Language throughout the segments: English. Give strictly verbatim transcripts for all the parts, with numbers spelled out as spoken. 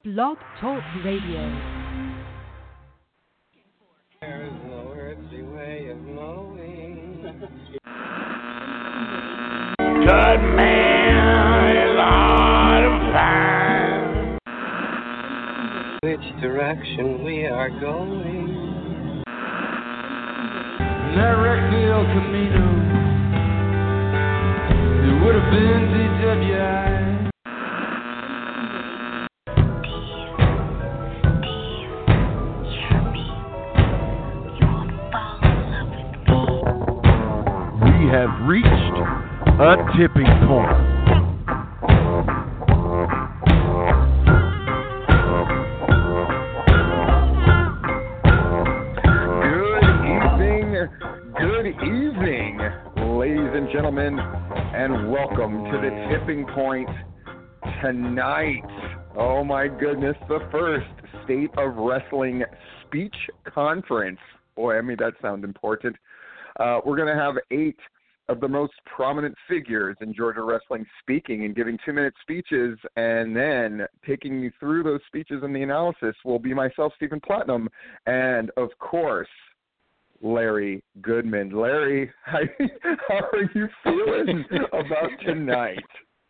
Blog Talk Radio. There's no earthly way of knowing. Good man is out of time. Which direction we are going. That wrecked the El Camino. It would have been D W I. We have reached a tipping point. Good evening, ladies and gentlemen, and welcome to the Tipping Point tonight. Oh my goodness, the first State of Wrestling speech conference. Boy, I mean, that sounds important. Uh, we're going to have eight of the most prominent figures in Georgia wrestling speaking and giving two-minute speeches, and then taking you through those speeches and the analysis will be myself, Stephen Platinum, and, of course, Larry Goodman. Larry, how, how are you feeling about tonight?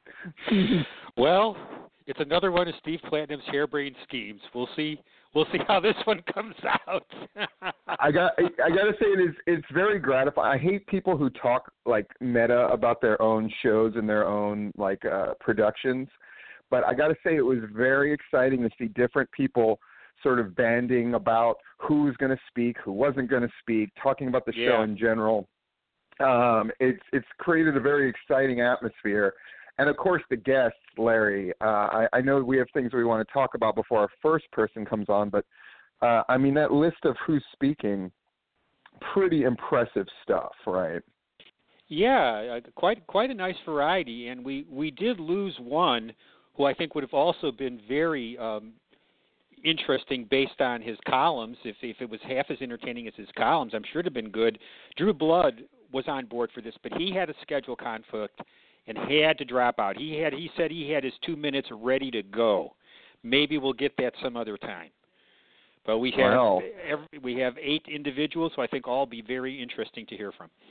Well, it's another one of Steve Platinum's harebrained schemes. We'll see. We'll see how this one comes out. I got. I, I got to say, it is. It's very gratifying. I hate people who talk like meta about their own shows and their own like uh, productions, but I got to say, it was very exciting to see different people sort of banding about who's going to speak, who wasn't going to speak, talking about the yeah. show in general. Um, it's it's created a very exciting atmosphere. And, of course, the guests, Larry, uh, I, I know we have things we want to talk about before our first person comes on, but, uh, I mean, that list of who's speaking, pretty impressive stuff, right? Yeah, uh, quite quite a nice variety. And we, we did lose one who I think would have also been very um, interesting based on his columns. If if it was half as entertaining as his columns, I'm sure it would have been good. Drew Blood was on board for this, but he had a schedule conflict and had to drop out. He had he said he had his two minutes ready to go. Maybe we'll get that some other time. But we have wow. every, we have eight individuals, so I think all be very interesting to hear from.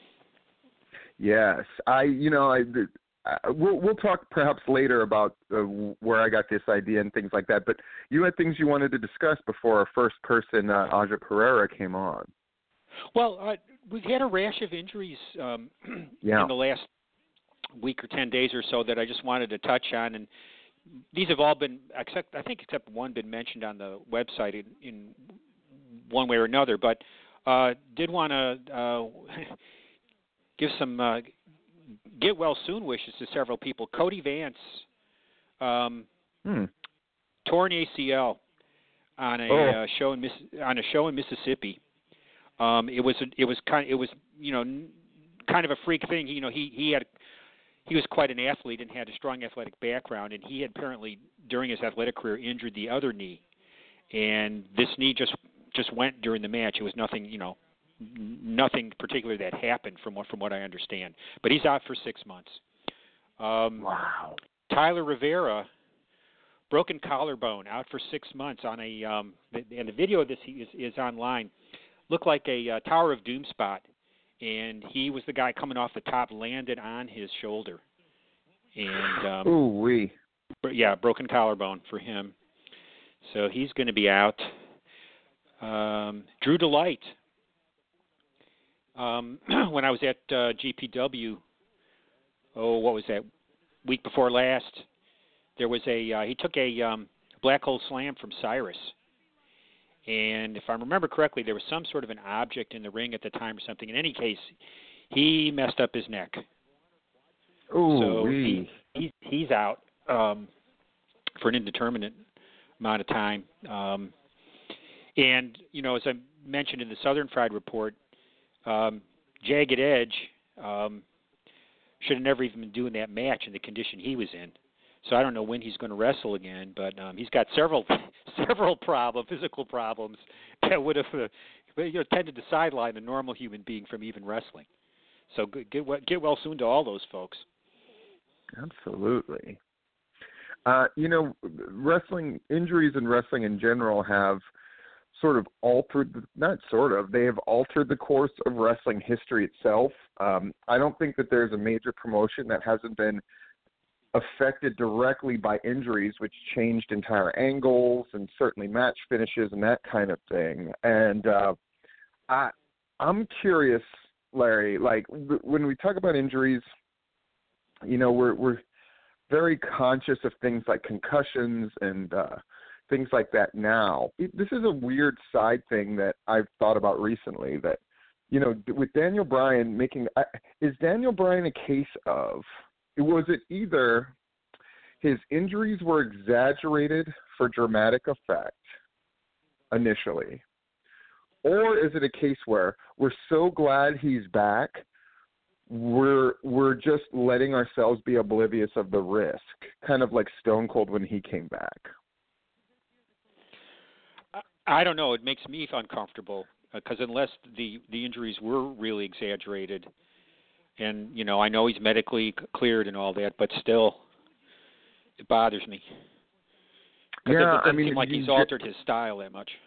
Yes, I you know I. Uh, we'll, we'll talk perhaps later about uh, where I got this idea and things like that, but you had things you wanted to discuss before our first person, uh, Aja Pereira, came on. Well, uh, we've had a rash of injuries um, yeah. in the last week or ten days or so that I just wanted to touch on, and these have all been, except I think except one, been mentioned on the website in, in one way or another, but uh, did want to uh, give some uh, get well soon wishes to several people. Cody Vance, um, hmm. torn A C L on a oh. uh, show in Miss, on a show in Mississippi. Um, it was a, it was kind it was you know kind of a freak thing. You know he he had he was quite an athlete and had a strong athletic background, and he had apparently during his athletic career injured the other knee, and this knee just just went during the match. It was nothing you know. Nothing particular that happened from what from what I understand, but he's out for six months. Um, wow. Tyler Rivera, broken collarbone, out for six months on a um, and the video of this is, is online. Looked like a uh, Tower of Doom spot, and he was the guy coming off the top, landed on his shoulder, and um, ooh wee, yeah, broken collarbone for him. So he's going to be out. Um, Drew Delight. Um, when I was at uh, G P W, oh, what was that, week before last, there was a, uh, he took a um, black hole slam from Cyrus. And if I remember correctly, there was some sort of an object in the ring at the time or something. In any case, he messed up his neck. Ooh, so wee. he, he, he's out um, for an indeterminate amount of time. Um, and, you know, as I mentioned in the Southern Fried Report, Um, Jagged Edge um, should have never even been doing that match in the condition he was in. So I don't know when he's going to wrestle again, but um, he's got several several problem, physical problems that would have uh, you know, tended to sideline a normal human being from even wrestling. So get get well soon to all those folks. Absolutely. Uh, you know, wrestling injuries and wrestling in general have sort of altered, not sort of, they have altered the course of wrestling history itself. Um, I don't think that there's a major promotion that hasn't been affected directly by injuries, which changed entire angles and certainly match finishes and that kind of thing. And uh, I, I'm curious, Larry, like when we talk about injuries, you know, we're we're very conscious of things like concussions and uh, things like that now. It, this is a weird side thing that I've thought about recently that, you know, with Daniel Bryan making uh, – is Daniel Bryan a case of – was it either his injuries were exaggerated for dramatic effect initially, or is it a case where we're so glad he's back – we're we're just letting ourselves be oblivious of the risk, kind of like Stone Cold when he came back? I don't know. It makes me uncomfortable because unless the, the injuries were really exaggerated, and, you know, I know he's medically cleared and all that, but still, it bothers me. Yeah, it, it doesn't I mean, seem like he's altered his style that much.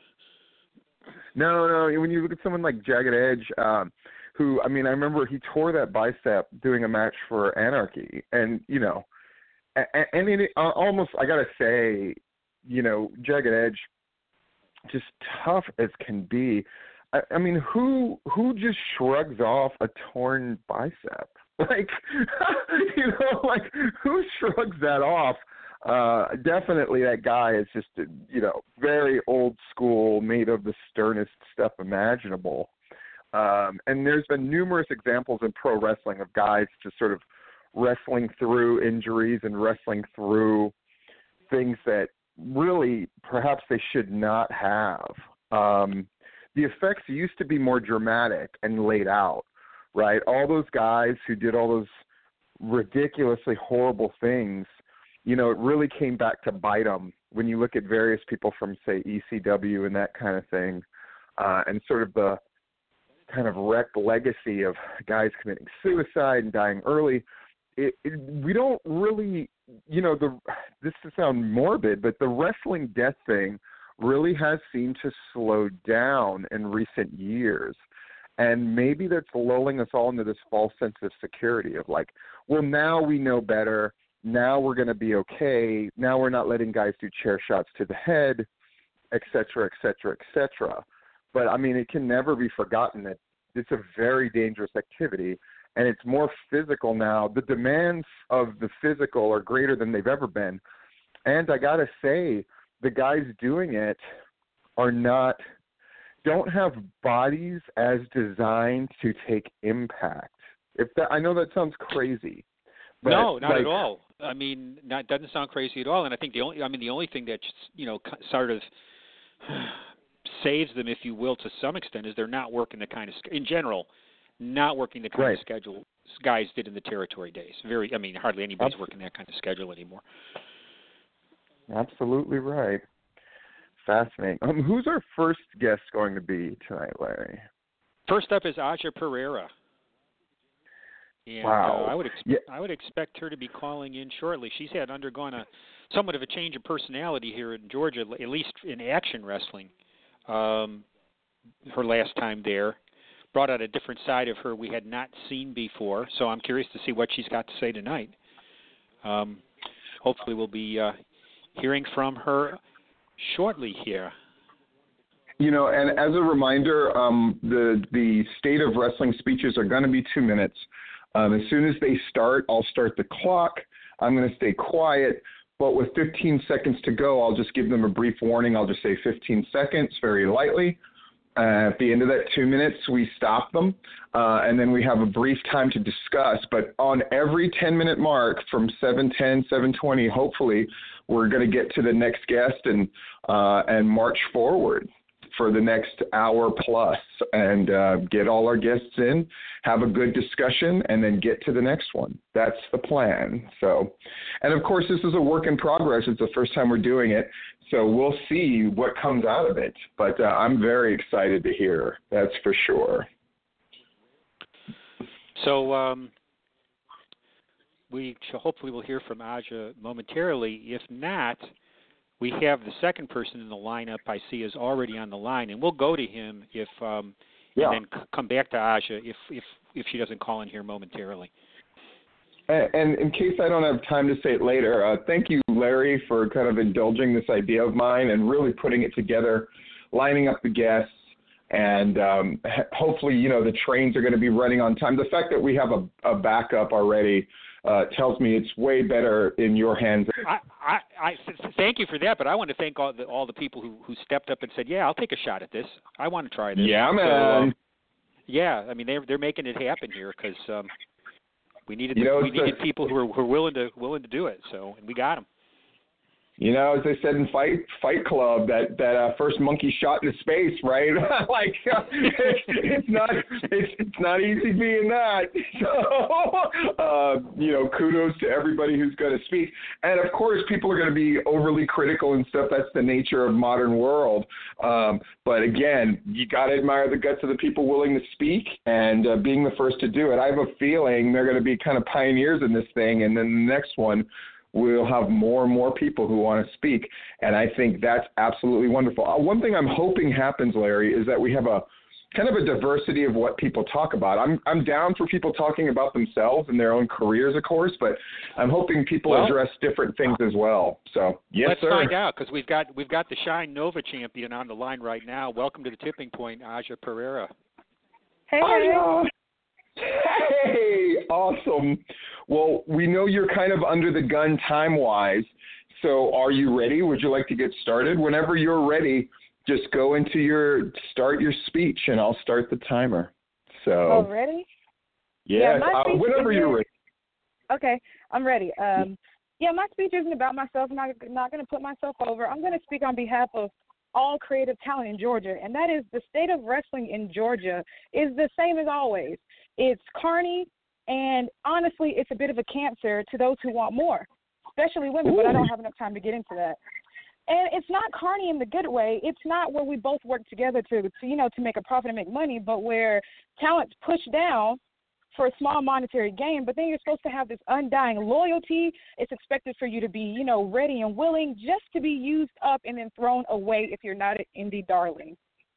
No, no. When you look at someone like Jagged Edge, um, who, I mean, I remember he tore that bicep doing a match for Anarchy. And, you know, and, and it, almost, I got to say, you know, Jagged Edge, just tough as can be. I, I mean, who who just shrugs off a torn bicep? Like, you know, like, who shrugs that off? Uh, definitely that guy is just, you know, very old school, made of the sternest stuff imaginable. Um, and there's been numerous examples in pro wrestling of guys just sort of wrestling through injuries and wrestling through things that really perhaps they should not have. Um, the effects used to be more dramatic and laid out, right? All those guys who did all those ridiculously horrible things, you know, it really came back to bite them when you look at various people from, say, E C W and that kind of thing, uh, and sort of the kind of wrecked legacy of guys committing suicide and dying early. It, it, we don't really, you know, the this to sound morbid, but the wrestling death thing really has seemed to slow down in recent years. And maybe that's lulling us all into this false sense of security of like, well, now we know better. Now we're going to be okay. Now we're not letting guys do chair shots to the head, et cetera, et cetera, et cetera. But, I mean, it can never be forgotten that it's a very dangerous activity, and it's more physical now. The demands of the physical are greater than they've ever been. And I got to say, the guys doing it are not – don't have bodies as designed to take impact. If that, I know that sounds crazy. But no, not like, at all. I mean, that doesn't sound crazy at all. And I think the only – I mean, the only thing that, you know, sort of – saves them, if you will, to some extent, is they're not working the kind of, in general, not working the kind right. of schedule guys did in the territory days. Very, I mean, hardly anybody's working that kind of schedule anymore. Absolutely right. Fascinating. Um, who's our first guest going to be tonight, Larry? First up is Aja Pereira. And, wow. Uh, I would expect yeah. I would expect her to be calling in shortly. She's had undergone a somewhat of a change of personality here in Georgia, at least in action wrestling. Um, her last time there brought out a different side of her we had not seen before. So I'm curious to see what she's got to say tonight. Um, hopefully, we'll be uh, hearing from her shortly here. You know, and as a reminder, um, the the State of Wrestling speeches are going to be two minutes. Um, as soon as they start, I'll start the clock. I'm going to stay quiet. But with fifteen seconds to go, I'll just give them a brief warning. I'll just say fifteen seconds very lightly. Uh, at the end of that two minutes, we stop them, uh, and then we have a brief time to discuss. But on every ten-minute mark from seven ten, seven twenty, hopefully, we're going to get to the next guest and uh, and march forward for the next hour plus and uh, get all our guests in, have a good discussion, and then get to the next one. That's the plan. So, and of course, this is a work in progress. It's the first time we're doing it. So we'll see what comes out of it. But uh, I'm very excited to hear. That's for sure. So um, we shall hopefully will hear from Aja momentarily. If not, we have the second person in the lineup I see is already on the line, and we'll go to him if um, yeah. and then c- come back to Aja if, if if she doesn't call in here momentarily. And, and in case I don't have time to say it later, uh, thank you, Larry, for kind of indulging this idea of mine and really putting it together, lining up the guests, and um, hopefully, you know, the trains are going to be running on time. The fact that we have a, a backup already uh, tells me it's way better in your hands. I, I, I thank you for that, but I want to thank all the all the people who, who stepped up and said, "Yeah, I'll take a shot at this. I want to try this." Yeah, man. So, um, yeah, I mean they're they're making it happen here because um, we needed you know, we needed a, people who were, who were willing to willing to do it. So and we got them. You know, as they said in Fight Fight Club, that that uh, first monkey shot into space, right? like uh, it's, it's not it's it's not easy being that. So uh, you know, kudos to everybody who's going to speak, and of course, people are going to be overly critical and stuff. That's the nature of modern world. Um, but again, you got to admire the guts of the people willing to speak and uh, being the first to do it. I have a feeling they're going to be kind of pioneers in this thing, and then the next one. We'll have more and more people who want to speak, and I think that's absolutely wonderful. Uh, one thing I'm hoping happens, Larry, is that we have a kind of a diversity of what people talk about. I'm I'm down for people talking about themselves and their own careers, of course, but I'm hoping people well, address different things as well. So, yes, let's sir. find out because we've got we've got the Shine Nova champion on the line right now. Welcome to the Tipping Point, Aja Pereira. Hey. Aja. Hey, awesome. Well, we know you're kind of under the gun time-wise, so are you ready? Would you like to get started? Whenever you're ready, just go into your, start your speech, and I'll start the timer. So. Oh, ready? Yes, yeah, uh, whenever you're ready. Okay, I'm ready. Um, yeah, my speech isn't about myself. I'm not, not going to put myself over. I'm going to speak on behalf of all creative talent in Georgia, and that is the state of wrestling in Georgia is the same as always. It's carny, and honestly, it's a bit of a cancer to those who want more, especially women, Ooh. But I don't have enough time to get into that. And it's not carny in the good way. It's not where we both work together to, to you know, to make a profit and make money, but where talent's pushed down for a small monetary gain, but then you're supposed to have this undying loyalty. It's expected for you to be, you know, ready and willing just to be used up and then thrown away if you're not an indie darling.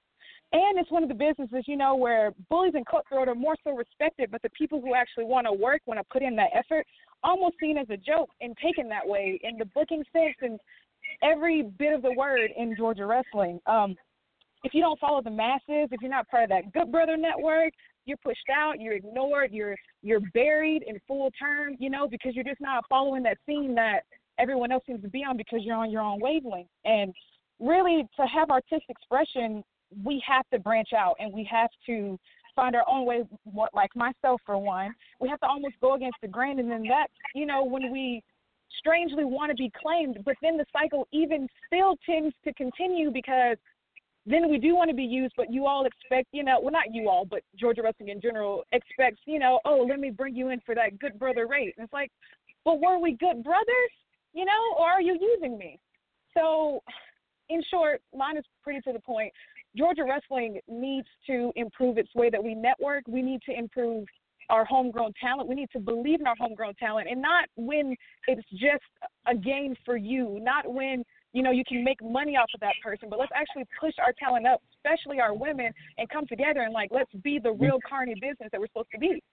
And it's one of the businesses, you know, where bullies and cutthroat are more so respected, but the people who actually want to work, want to put in that effort, almost seen as a joke and taken that way in the booking sense and every bit of the word in Georgia wrestling. Um, if you don't follow the masses, if you're not part of that Good Brother network, you're pushed out, you're ignored, you're you're buried in full term, you know, because you're just not following that scene that everyone else seems to be on because you're on your own wavelength. And really, to have artistic expression, we have to branch out and we have to find our own way, like myself for one. We have to almost go against the grain, and then that, you know, when we strangely want to be claimed, but then the cycle even still tends to continue because then we do want to be used, but you all expect, you know, well, not you all, but Georgia wrestling in general expects, you know, oh, let me bring you in for that good brother rate. And it's like, but were we good brothers, you know, or are you using me? So, in short, mine is pretty to the point. Georgia wrestling needs to improve its way that we network. We need to improve our homegrown talent. We need to believe in our homegrown talent, and not when it's just a game for you, not when, you know, you can make money off of that person, but let's actually push our talent up, especially our women, and come together and, like, let's be the real carny business that we're supposed to be.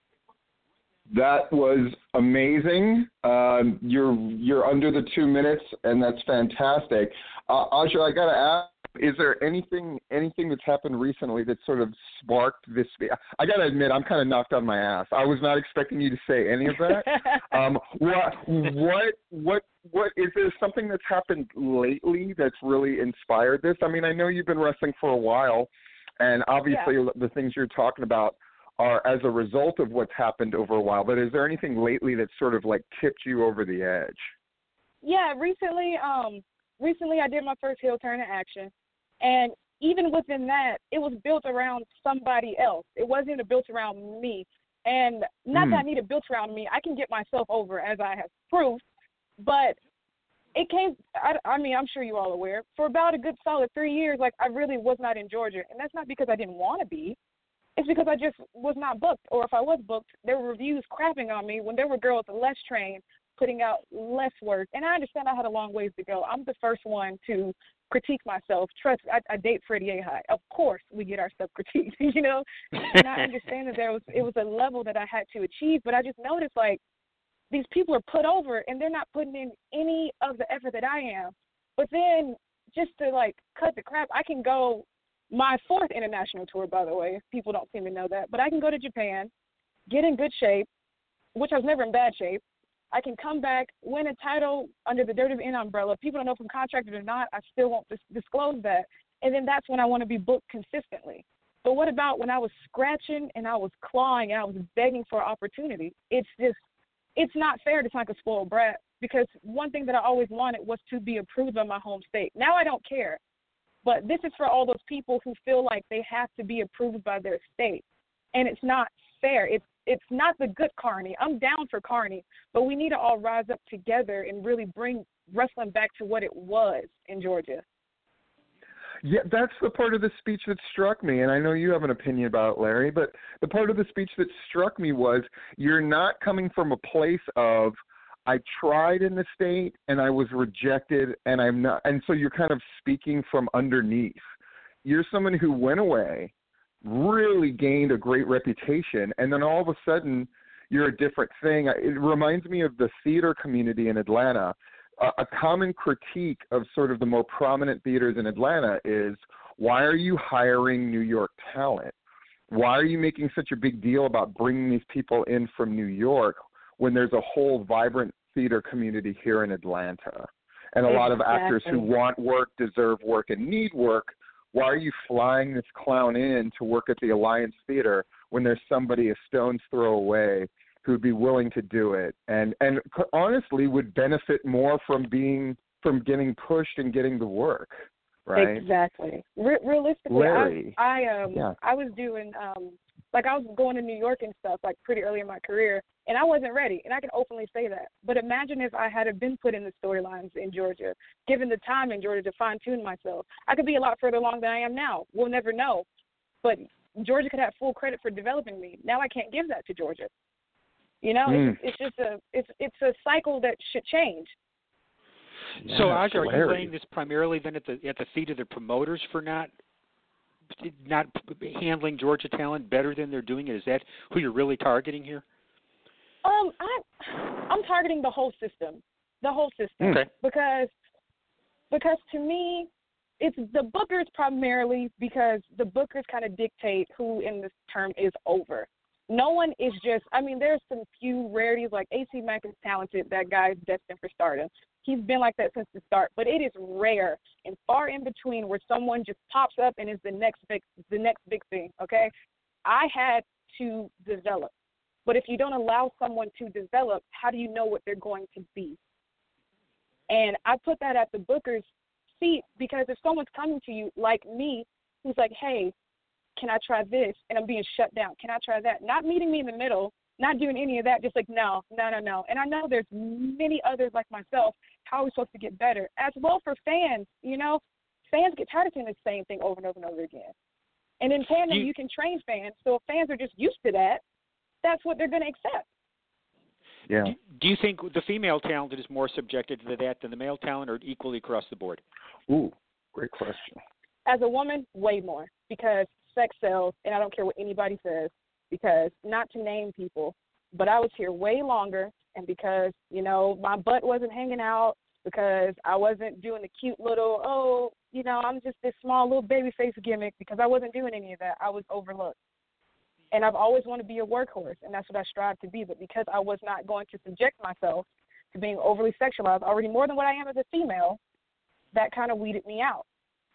That was amazing. Um, you're you're under the two minutes, and that's fantastic. Uh, Aja, I got to ask, is there anything anything that's happened recently that sort of sparked this? I got to admit, I'm kind of knocked on my ass. I was not expecting you to say any of that. um, what what what what is there something that's happened lately that's really inspired this? I mean, I know you've been wrestling for a while, and obviously yeah. the things you're talking about are as a result of what's happened over a while. But is there anything lately that sort of like tipped you over the edge? Yeah, recently, um, recently I did my first heel turn in action. And even within that, it was built around somebody else. It wasn't even built around me. And not mm. that I need it built around me. I can get myself over, as I have proved. But it came, I, I mean, I'm sure you're all aware, for about a good solid three years, like, I really was not in Georgia. And that's not because I didn't want to be. it's because I just was not booked. Or if I was booked, there were reviews crapping on me when there were girls less trained, putting out less work. And I understand I had a long ways to go. I'm the first one to critique myself. Trust, I, I date Freddie A. High. Of course we get our stuff critiqued, you know. And I understand that there was it was a level that I had to achieve, but I just noticed, like, these people are put over and they're not putting in any of the effort that I am. But then just to, like, cut the crap, I can go my fourth international tour, by the way. People don't seem to know that. But I can go to Japan, get in good shape, which I was never in bad shape. I can come back, win a title under the Dirty N umbrella. People don't know if I'm contracted or not. I still won't dis- disclose that. And then that's when I want to be booked consistently. But what about when I was scratching and I was clawing and I was begging for opportunity? It's just, it's not fair to sound like a spoiled brat, because one thing that I always wanted was to be approved by my home state. Now I don't care. But this is for all those people who feel like they have to be approved by their state. And it's not fair. It's it's not the good Carney. I'm down for Carney, but we need to all rise up together and really bring wrestling back to what it was in Georgia. Yeah, that's the part of the speech that struck me, and I know you have an opinion about it, Larry, but the part of the speech that struck me was you're not coming from a place of, I tried in the state and I was rejected, and I'm not, and so you're kind of speaking from underneath. You're someone who went away, really gained a great reputation, and then all of a sudden you're a different thing. It reminds me of the theater community in Atlanta. Uh, a common critique of sort of the more prominent theaters in Atlanta is, why are you hiring New York talent? Why are you making such a big deal about bringing these people in from New York when there's a whole vibrant theater community here in Atlanta? And a Exactly. lot of actors who want work, deserve work, and need work. Why are you flying this clown in to work at the Alliance Theater when there's somebody a stone's throw away who'd be willing to do it and, and honestly would benefit more from being from getting pushed and getting the work, right? Exactly. Re- realistically, Larry, I, I um yeah. I was doing um like I was going to New York and stuff like pretty early in my career, and I wasn't ready, and I can openly say that. But imagine if I had been put in the storylines in Georgia, given the time in Georgia to fine tune myself, I could be a lot further along than I am now. We'll never know, but Georgia could have full credit for developing me. Now I can't give that to Georgia. You know, Mm. it's, it's just a it's it's a cycle that should change. So, Yeah, Aja, are you Larry. laying this primarily then at the at the feet of the promoters for not not handling Georgia talent better than they're doing it? Is that who you're really targeting here? Um, I I'm targeting the whole system, the whole system, Okay. because because to me, it's the bookers primarily, because the bookers kind of dictate who in this term is over. No one is just, I mean, there's some few rarities, like A C Mack is talented. That guy's destined for stardom. He's been like that since the start. But it is rare and far in between where someone just pops up and is the next big, the next big thing, okay? I had to develop. But if you don't allow someone to develop, how do you know what they're going to be? And I put that at the booker's feet, because if someone's coming to you like me, who's like, hey, can I try this? And I'm being shut down. Can I try that? Not meeting me in the middle, not doing any of that, just like, no, no, no, no. And I know there's many others like myself. How are we supposed to get better? As well for fans, you know, fans get tired of seeing the same thing over and over and over again. And in tandem, You- you can train fans. So if fans are just used to that, that's what they're going to accept. Yeah. Do, do you think the female talent is more subjected to that than the male talent, or equally across the board? Ooh, great question. As a woman, way more, because sex sells, and I don't care what anybody says, because not to name people, but I was here way longer, and because, you know, my butt wasn't hanging out, because I wasn't doing the cute little, oh, you know, I'm just this small little baby face gimmick, because I wasn't doing any of that. I was overlooked. And I've always wanted to be a workhorse, and that's what I strive to be. But because I was not going to subject myself to being overly sexualized, already more than what I am as a female, that kind of weeded me out.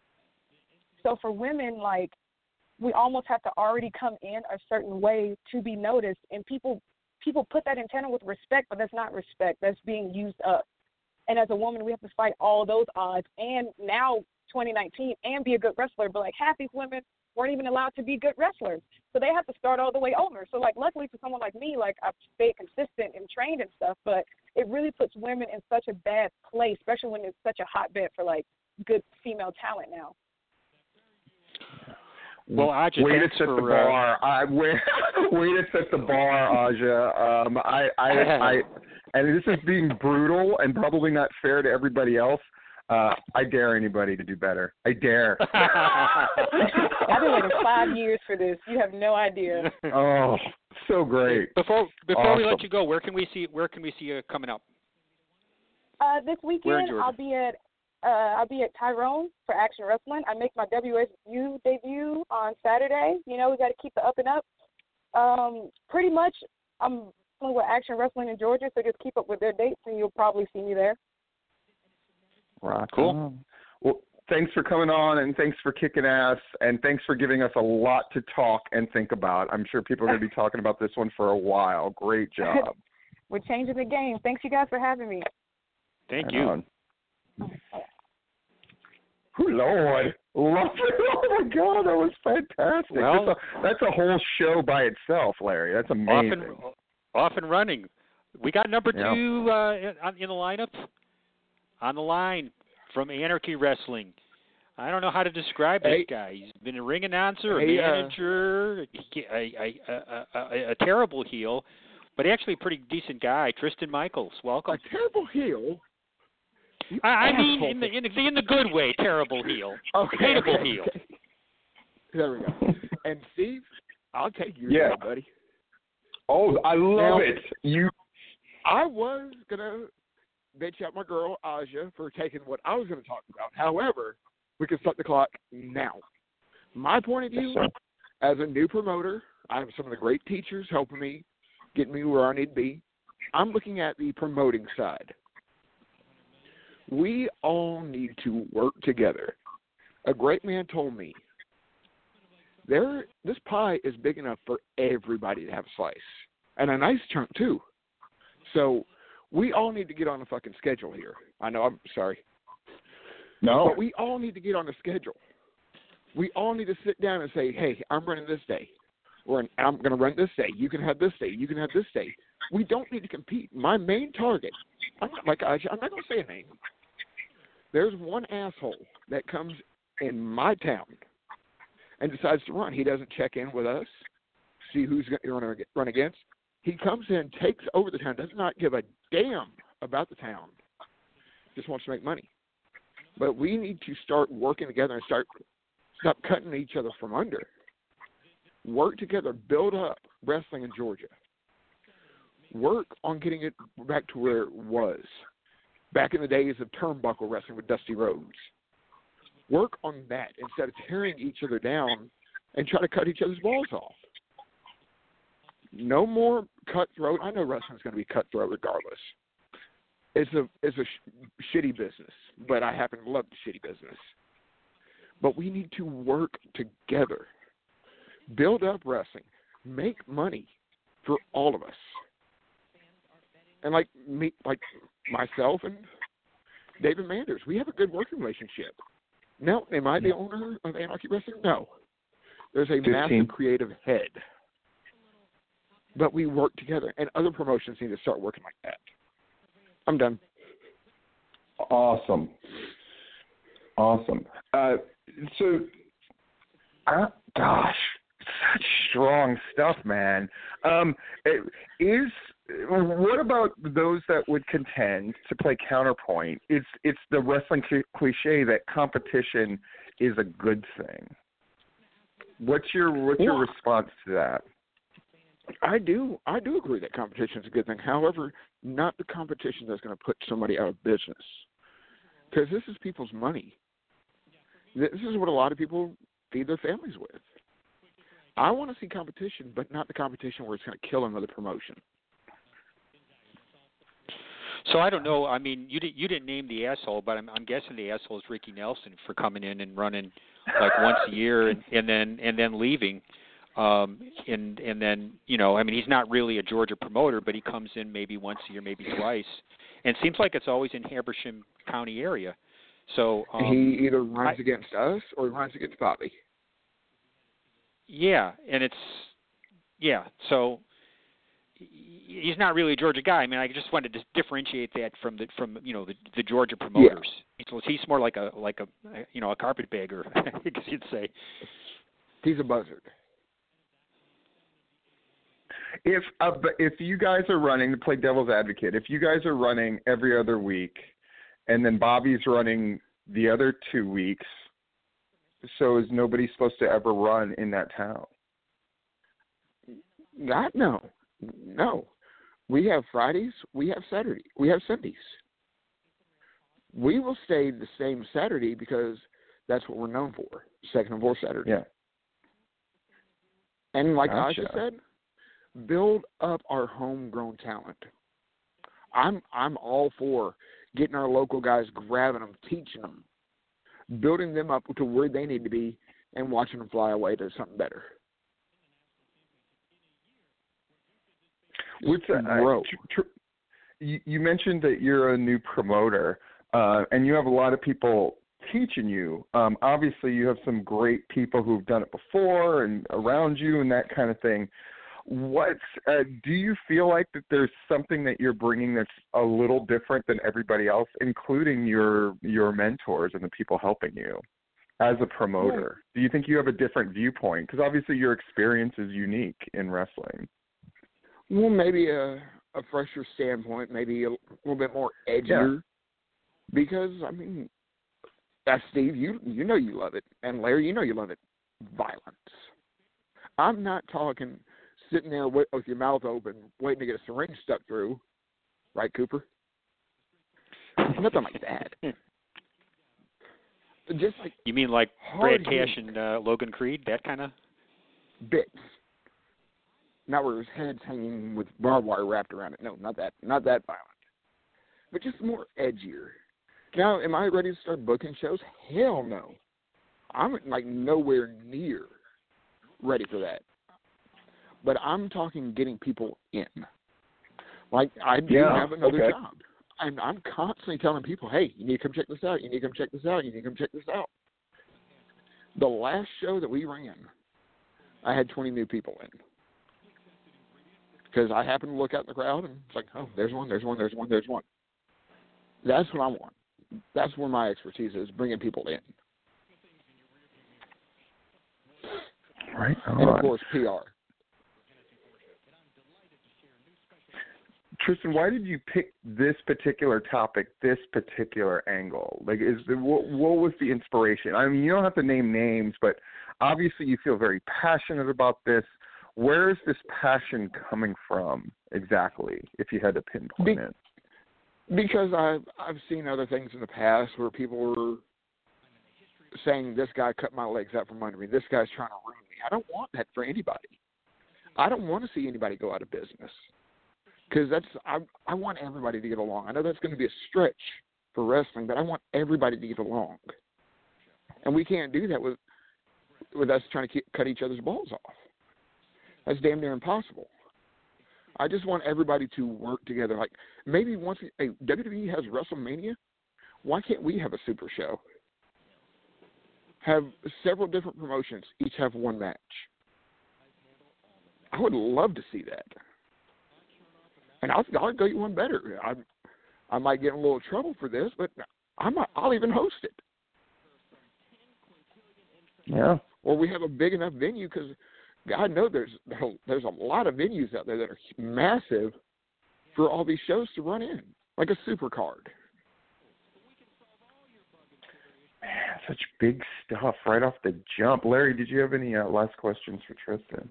So for women, like, we almost have to already come in a certain way to be noticed. And people people put that in tandem with respect, but that's not respect. That's being used up. And as a woman, we have to fight all those odds. And now, twenty nineteen, and be a good wrestler. But, like, half these women weren't even allowed to be good wrestlers. So they have to start all the way over. So, like, luckily for someone like me, like, I've stayed consistent and trained and stuff. But it really puts women in such a bad place, especially when it's such a hotbed for, like, good female talent now. Well, Aja, way to thanks set for, the bar. I way, way to set the bar, Aja. Um, I, I, I, and this is being brutal and probably not fair to everybody else. Uh, I dare anybody to do better. I dare. I've been waiting five years for this. You have no idea. Oh, so great. Before before awesome. we let you go, where can we see where can we see you coming up? Uh, this Where in weekend, Georgia? I'll be at uh, I'll be at Tyrone for Action Wrestling. I make my W S U debut on Saturday. You know, we got to keep the up and up. Um, pretty much, I'm with Action Wrestling in Georgia, so just keep up with their dates, and you'll probably see me there. Rock Cool. on. Well, thanks for coming on, and thanks for kicking ass, and thanks for giving us a lot to talk and think about. I'm sure people are going to be talking about this one for a while. Great job. We're changing the game. Thanks, you guys, for having me. Thank Right you. on. Lord, love it. Oh my God, that was fantastic. Well, that's, a, that's a whole show by itself, Larry. That's amazing. Off and, off and running. We got number Yeah. two uh, in the lineup. On the line from Anarchy Wrestling. I don't know how to describe this Hey. guy. He's been a ring announcer, a Hey, uh, manager, a, a, a, a, a terrible heel, but actually a pretty decent guy. Tristan Michaels, welcome. A terrible heel. You I, I mean, asshole. in the, in the in the good way, terrible heel. Okay, Hateable okay, heel. okay. There we go. And Steve, I'll take your Yeah. side, buddy. Oh, I love Now- it. You. I was gonna bitch out my girl Aja for taking what I was gonna talk about. However, we can start the clock now. My point of view, Yes, as a new promoter, I have some of the great teachers helping me get me where I need to be. I'm looking at the promoting side. We all need to work together. A great man told me, there, this pie is big enough for everybody to have a slice, and a nice chunk too. So we all need to get on a fucking schedule here. I know, I'm sorry. No. But we all need to get on a schedule. We all need to sit down and say, hey, I'm running this day. Or I'm going to run this day. You can have this day. You can have this day. We don't need to compete. My main target, I'm not, like I, I'm not going to say a name. There's one asshole that comes in my town and decides to run. He doesn't check in with us, see who's going to run against. He comes in, takes over the town, does not give a damn about the town, just wants to make money. But we need to start working together and start stop cutting each other from under. Work together, build up wrestling in Georgia. Work on getting it back to where it was, back in the days of turnbuckle wrestling with Dusty Rhodes. Work on that instead of tearing each other down and try to cut each other's balls off. No more cutthroat. I know wrestling's going to be cutthroat regardless. It's a it's a sh- shitty business, but I happen to love the shitty business. But we need to work together, build up wrestling, make money for all of us. And like me, like myself and David Manders, we have a good working relationship. Now, am I the owner of Anarchy Wrestling? No. There's a fifteen massive creative head. But we work together, and other promotions need to start working like that. I'm done. Awesome. Awesome. Uh, so, uh, gosh, such strong stuff, man. Um, it is what about those that would contend to play counterpoint? It's it's the wrestling cliche that competition is a good thing. What's your what's your Well, response to that? I do I do agree that competition is a good thing. However, not the competition that's going to put somebody out of business. Because this is people's money. This is what a lot of people feed their families with. I want to see competition, but not the competition where it's going to kill another promotion. So I don't know. I mean, you didn't you didn't name the asshole, but I'm I'm guessing the asshole is Ricky Nelson for coming in and running like once a year and, and then and then leaving. Um, and and then you know, I mean, he's not really a Georgia promoter, but he comes in maybe once a year, maybe twice, and it seems like it's always in Habersham County area. So um, he either runs I, against us or he runs against Bobby. Yeah, and it's yeah. So he's not really a Georgia guy. I mean, I just wanted to differentiate that from the from you know the the Georgia promoters. Yeah. So he's more like a like a you know a carpetbagger, I guess you'd say. He's a buzzard. If uh, if you guys are running, to play devil's advocate, if you guys are running every other week, and then Bobby's running the other two weeks, so is nobody supposed to ever run in that town? God, no. No. We have Fridays, we have Saturday, we have Sundays. We will stay the same Saturday because that's what we're known for, second and fourth Saturday. Yeah. And like Gotcha. Asha said, build up our homegrown talent. I'm I'm all for getting our local guys, grabbing them, teaching them, building them up to where they need to be, and watching them fly away to something better. What's uh, grow. tr- tr- you, you mentioned that you're a new promoter, uh, and you have a lot of people teaching you. Um, obviously, you have some great people who've done it before and around you and that kind of thing. What uh, do you feel like that there's something that you're bringing that's a little different than everybody else, including your your mentors and the people helping you as a promoter? Yeah. Do you think you have a different viewpoint? Because obviously your experience is unique in wrestling. Well, maybe a, a fresher standpoint, maybe a little bit more edgier. Yeah. Because, I mean, that's Steve, you you know you love it. And Larry, you know you love it. Violence. I'm not talking sitting there with, with your mouth open, waiting to get a syringe stuck through. Right, Cooper? Nothing like that. Just like you mean like Brad Cash and uh, Logan Creed, that kind of bits. Not where his head's hanging with barbed wire wrapped around it. No, not that. Not that violent. But just more edgier. Now, am I ready to start booking shows? Hell no. I'm like nowhere near ready for that. But I'm talking getting people in. Like, I do yeah, have another okay. job. And I'm constantly telling people, hey, you need to come check this out. You need to come check this out. You need to come check this out. The last show that we ran, I had twenty new people in. Because I happened to look out in the crowd and it's like, oh, there's one, there's one, there's one, there's one. That's what I want. That's where my expertise is, bringing people in. Right on. And, of course, P R. Tristan, why did you pick this particular topic, this particular angle? Like, is the, what, what was the inspiration? I mean, you don't have to name names, but obviously you feel very passionate about this. Where is this passion coming from exactly, if you had to pinpoint Be- it? Because I've, I've seen other things in the past where people were saying, this guy cut my legs out from under me, this guy's trying to ruin me. I don't want that for anybody. I don't want to see anybody go out of business. Because that's I, I want everybody to get along. I know that's going to be a stretch for wrestling, but I want everybody to get along. And we can't do that with with us trying to keep, cut each other's balls off. That's damn near impossible. I just want everybody to work together. Like maybe once hey, W W E has WrestleMania, why can't we have a super show? Have several different promotions, each have one match. I would love to see that. And I'll, I'll go you one better. I, I might get in a little trouble for this, but I might, I'll even host it. Yeah. Or we have a big enough venue because God knows there's there's a lot of venues out there that are massive for all these shows to run in, like a super card. Man, such big stuff right off the jump. Larry, did you have any uh, last questions for Tristan?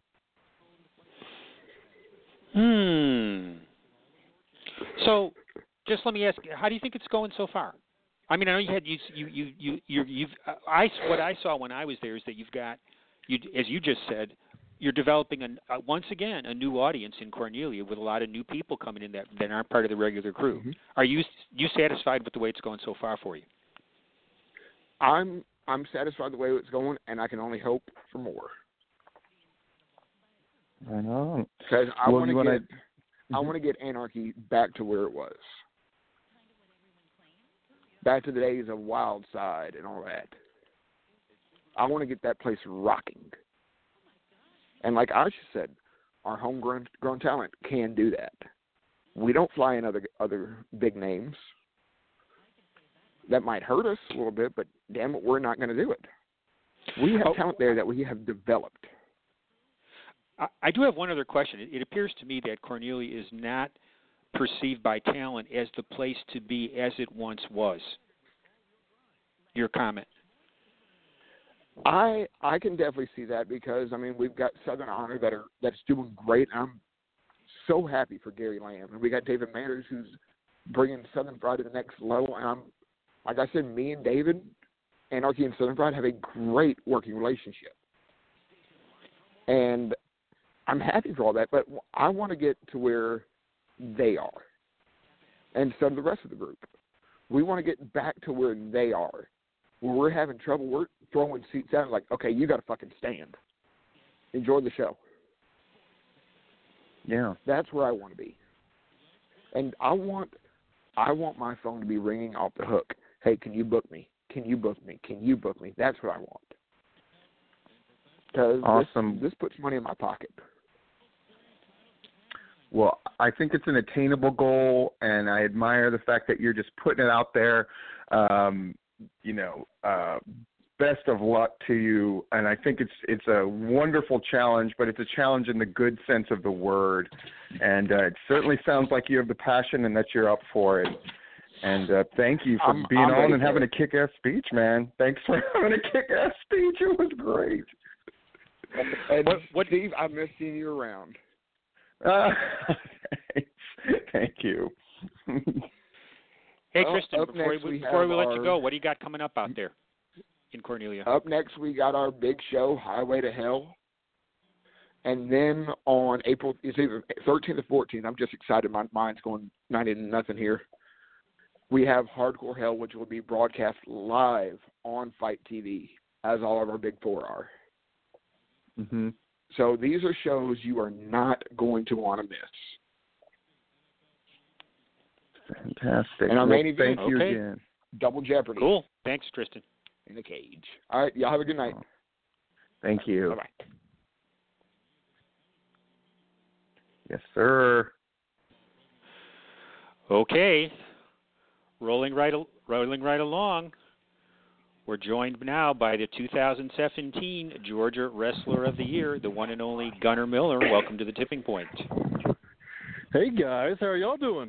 Hmm. So, just let me ask, how do you think it's going so far? I mean, I know you had you you you you you you've I what I saw when I was there is that you've got you as you just said, you're developing a, uh, once again a new audience in Cornelia with a lot of new people coming in that that aren't part of the regular crew. Mm-hmm. Are you you satisfied with the way it's going so far for you? I'm I'm satisfied the way it's going, and I can only hope for more. I know. Because I well, want to get wanna... I want to get Anarchy back to where it was. Back to the days of Wild Side and all that. I want to get that place rocking. And like Asha said, our homegrown grown talent can do that. We don't fly in other other big names. That might hurt us a little bit, but damn it, we're not going to do it. We have Oh. talent there that we have developed. I, I do have one other question. It, it appears to me that Cornelia is not perceived by talent as the place to be as it once was. Your comment. I I can definitely see that because I mean we've got Southern Honor that are that's doing great. I'm so happy for Gary Lamb, and we got David Manners who's bringing Southern Fried to the next level. And I'm like I said, me and David, Anarchy and Southern Fried have a great working relationship, and I'm happy for all that. But I want to get to where they are, and so do the rest of the group. We want to get back to where they are. Where we're having trouble, we're throwing seats out like, okay, you got to fucking stand. Enjoy the show. Yeah. That's where I want to be. And I want I want my phone to be ringing off the hook. Hey, can you book me? Can you book me? Can you book me? That's what I want. Because awesome. this, this puts money in my pocket. Well, I think it's an attainable goal, and I admire the fact that you're just putting it out there. Um, you know, uh, best of luck to you. And I think it's it's a wonderful challenge, but it's a challenge in the good sense of the word. And uh, it certainly sounds like you have the passion and that you're up for it. And uh, thank you for I'm, being I'm on and having it. a kick-ass speech, man. Thanks for having a kick-ass speech. It was great. And What- what- Steve, I miss seeing you around. Uh, thanks. Thank you. Hey, Well, Tristan, up before, next we, we before have we let our- you go, what do you got coming up out there in Cornelia? Up next, we got our big show, Highway to Hell. And then on April, it's either thirteenth or fourteenth. I'm just excited. My mind's going ninety to nothing here. We have Hardcore Hell, which will be broadcast live on Fight T V, as all of our big four are. Mm-hmm. So these are shows you are not going to want to miss. Fantastic. And our Well, main event, thank you okay. again. Double Jeopardy. Cool. Thanks, Tristan. In a cage. All right, y'all have a good night. Thank you. Bye-bye. Yes, sir. Okay. Rolling right, al- rolling right along. We're joined now by the two thousand seventeen Georgia Wrestler of the Year, the one and only Gunnar Miller. Welcome to the Tipping Point. Hey guys, how are y'all doing?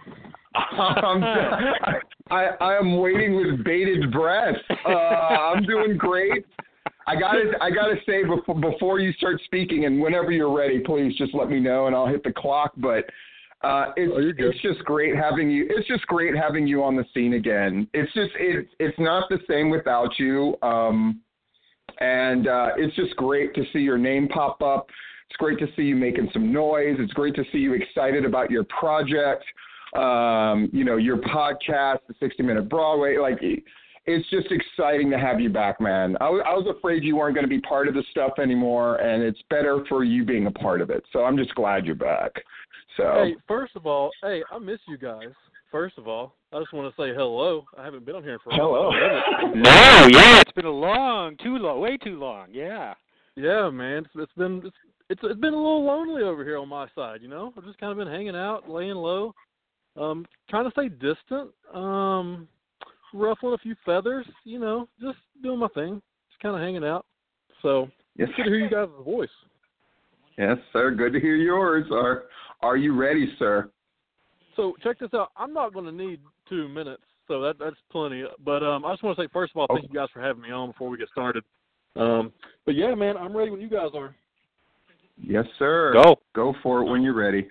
I'm, I, I, I am waiting with bated breath. Uh, I'm doing great. I gotta I gotta say before before you start speaking, and whenever you're ready, please just let me know and I'll hit the clock. But uh, it's Oh, you're good. it's just great having you. It's just great having you on the scene again. It's just it's it's not the same without you. Um, and uh, it's just great to see your name pop up. It's great to see you making some noise. It's great to see you excited about your project. Um, you know, your podcast, the sixty minute Broadway, like it's just exciting to have you back, man. I, w- I was afraid you weren't going to be part of the stuff anymore, and it's better for you being a part of it. So I'm just glad you're back. So Hey, first of all, hey, I miss you guys. First of all, I just want to say hello. I haven't been on here for a Hello. while. No, yeah, it's been a long, too long, way too long. Yeah. Yeah, man, it's, it's been it's, it's it's been a little lonely over here on my side. You know, I've just kind of been hanging out, laying low, um, trying to stay distant, um, ruffling a few feathers. You know, just doing my thing, just kind of hanging out. So yes, it's good to hear you guys' voice. yes, sir. Good to hear yours. Are Are you ready, sir? So check this out. I'm not going to need two minutes, so that that's plenty. But um, I just want to say, first of all, thank Oh. you guys for having me on before we get started. Um, but yeah, man, I'm ready when you guys are. Yes, sir. Go. Go for it when you're ready.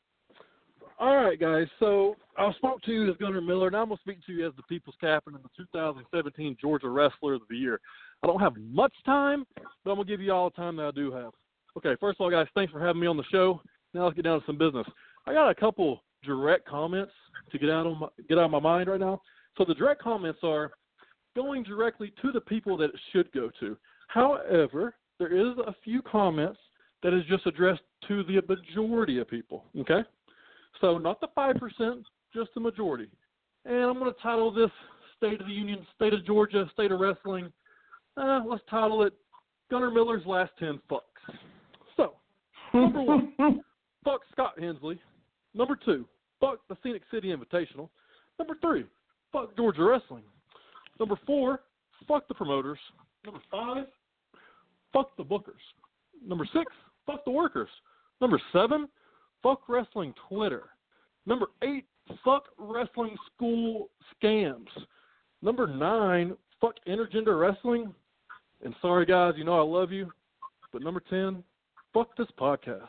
All right, guys. So I spoke to you as Gunnar Miller. Now I'm going to speak to you as the People's Captain and the two thousand seventeen Georgia Wrestler of the Year. I don't have much time, but I'm going to give you all the time that I do have. Okay, first of all, guys, thanks for having me on the show. Now let's get down to some business. I got a couple direct comments to get out of my, get out of my mind right now. So the direct comments are going directly to the people that it should go to. However, there is a few comments that is just addressed to the majority of people, okay? So not the five percent, just the majority. And I'm going to title this State of the Union, State of Georgia, State of Wrestling. Uh, let's title it Gunnar Miller's Last ten Fucks. So, number one, fuck Scott Hensley. Number two, fuck the Scenic City Invitational. Number three, fuck Georgia Wrestling. Number four, fuck the promoters. Number five, fuck the bookers. Number six, fuck the workers. Number seven, fuck wrestling Twitter. Number eight, fuck wrestling school scams. Number nine, fuck intergender wrestling. And sorry, guys, you know I love you. But number ten, fuck this podcast.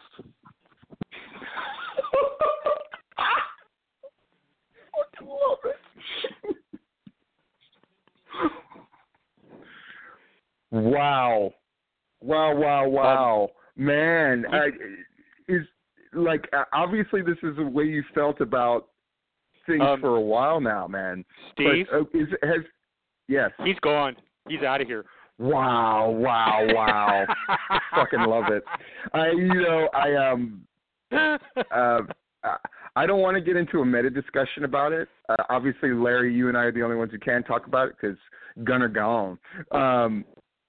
I love it. Wow. Wow, wow, wow. Um, Man, I, is like obviously this is the way you felt about things um, for a while now, man. Steve? But, uh, is, has, yes. He's gone. He's out of here. Wow, wow, wow. Fucking love it. I, you know, I, um, uh, I don't want to get into a meta discussion about it. Uh, obviously, Larry, you and I are the only ones who can talk about it because Gunner gone. Um,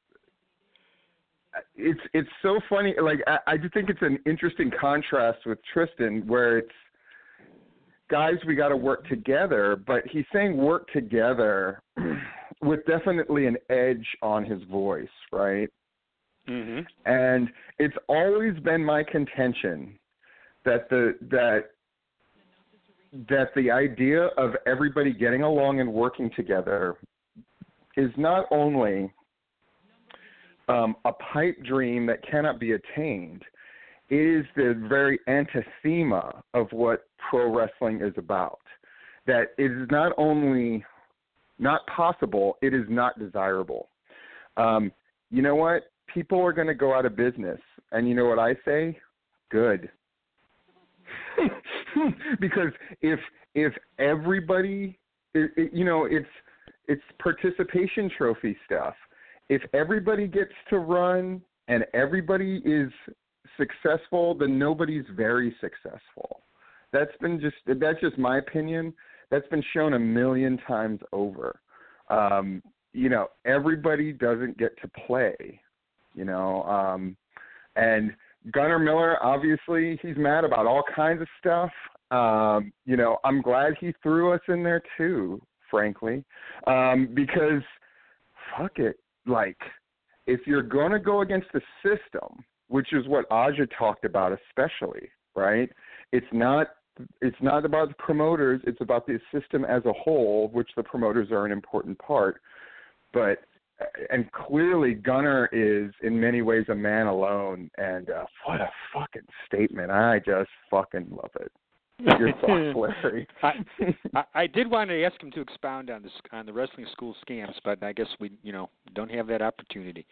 it's it's so funny. Like I, I just think it's an interesting contrast with Tristan, where it's guys, we got to work together, but he's saying work together with definitely an edge on his voice, right? Mm-hmm. And it's always been my contention that the that that the idea of everybody getting along and working together is not only um, a pipe dream that cannot be attained, it is the very anthema of what pro wrestling is about. That it is not only not possible, it is not desirable. Um, you know what? People are going to go out of business. And you know what I say? Good. Because if if everybody, it, it, you know, it's it's participation trophy stuff. If everybody gets to run and everybody is successful, then nobody's very successful. That's been just that's just my opinion. That's been shown a million times over. Um, you know, everybody doesn't get to play. You know, um, and Gunnar Miller, obviously, he's mad about all kinds of stuff. Um, you know, I'm glad he threw us in there too, frankly, um, because fuck it. Like, if you're going to go against the system, which is what Aja talked about especially, right? It's not it's not about the promoters. It's about the system as a whole, which the promoters are an important part. But and clearly Gunnar is in many ways a man alone. And uh, what a fucking statement. I just fucking love it. Your thoughts, Larry. I, I, I did want to ask him to expound on this on the wrestling school scams, but I guess we, you know, don't have that opportunity.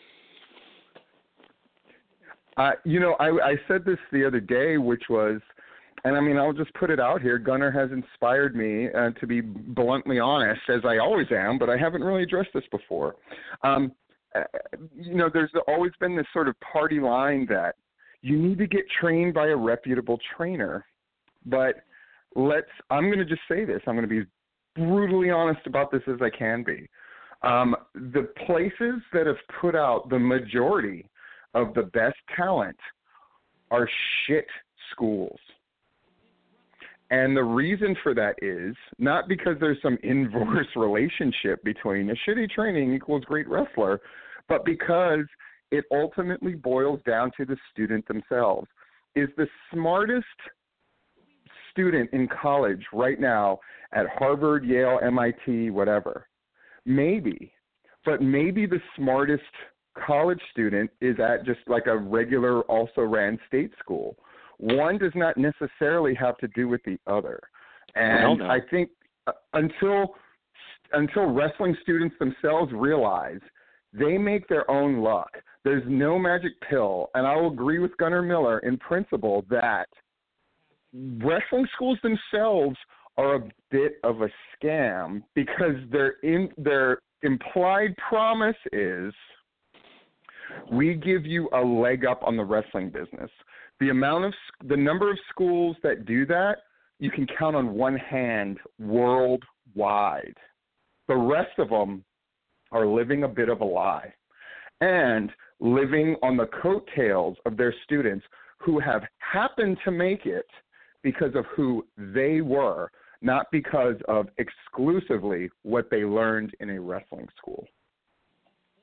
Uh, you know, I, I said this the other day, which was, and I mean, I'll just put it out here. Gunnar has inspired me, uh, to be bluntly honest, as I always am, but I haven't really addressed this before. Um, uh, you know, there's always been this sort of party line that you need to get trained by a reputable trainer. But let's, I'm going to just say this. I'm going to be brutally honest about this as I can be. Um, the places that have put out the majority of the best talent are shit schools. And the reason for that is not because there's some inverse relationship between a shitty training equals great wrestler, but because it ultimately boils down to the student themselves. Is the smartest student in college right now at Harvard, Yale, M I T, whatever? Maybe. But maybe the smartest college student is at just like a regular also ran state school. One does not necessarily have to do with the other. And no. I think uh, until until wrestling students themselves realize they make their own luck, there's no magic pill. And I will agree with Gunnar Miller in principle that wrestling schools themselves are a bit of a scam because their in their implied promise is we give you a leg up on the wrestling business. The amount of the number of schools that do that, you can count on one hand worldwide. The rest of them are living a bit of a lie and living on the coattails of their students who have happened to make it because of who they were, not because of exclusively what they learned in a wrestling school.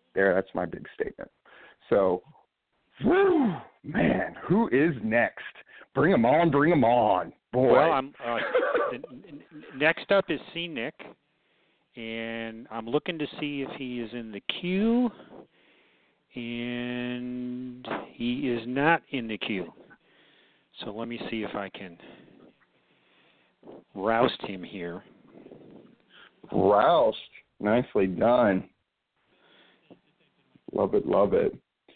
There, that's my big statement. So, whew, man, who is next? Bring them on, bring them on, boy. Well, I'm uh, n- n- next up is C. Nick, and I'm looking to see if he is in the queue, and he is not in the queue. So let me see if I can roust him here. Roused, nicely done. Love it, love it.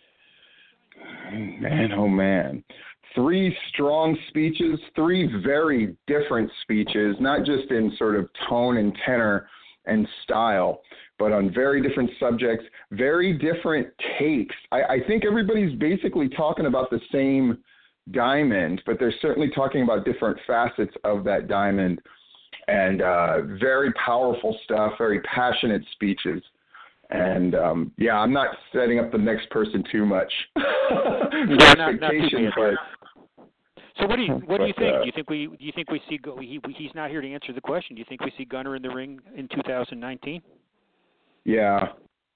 Man, oh man. Three strong speeches, three very different speeches, not just in sort of tone and tenor and style, but on very different subjects, very different takes. I, I think everybody's basically talking about the same diamond, but they're certainly talking about different facets of that diamond. And uh, very powerful stuff, very passionate speeches. And, um, yeah, I'm not setting up the next person too much. Yeah, not, not too bad. but, so what do you what do you but, think? uh, do you think we do you think we see he he's not here to answer the question? Do you think we see Gunner in the ring in two thousand nineteen? Yeah,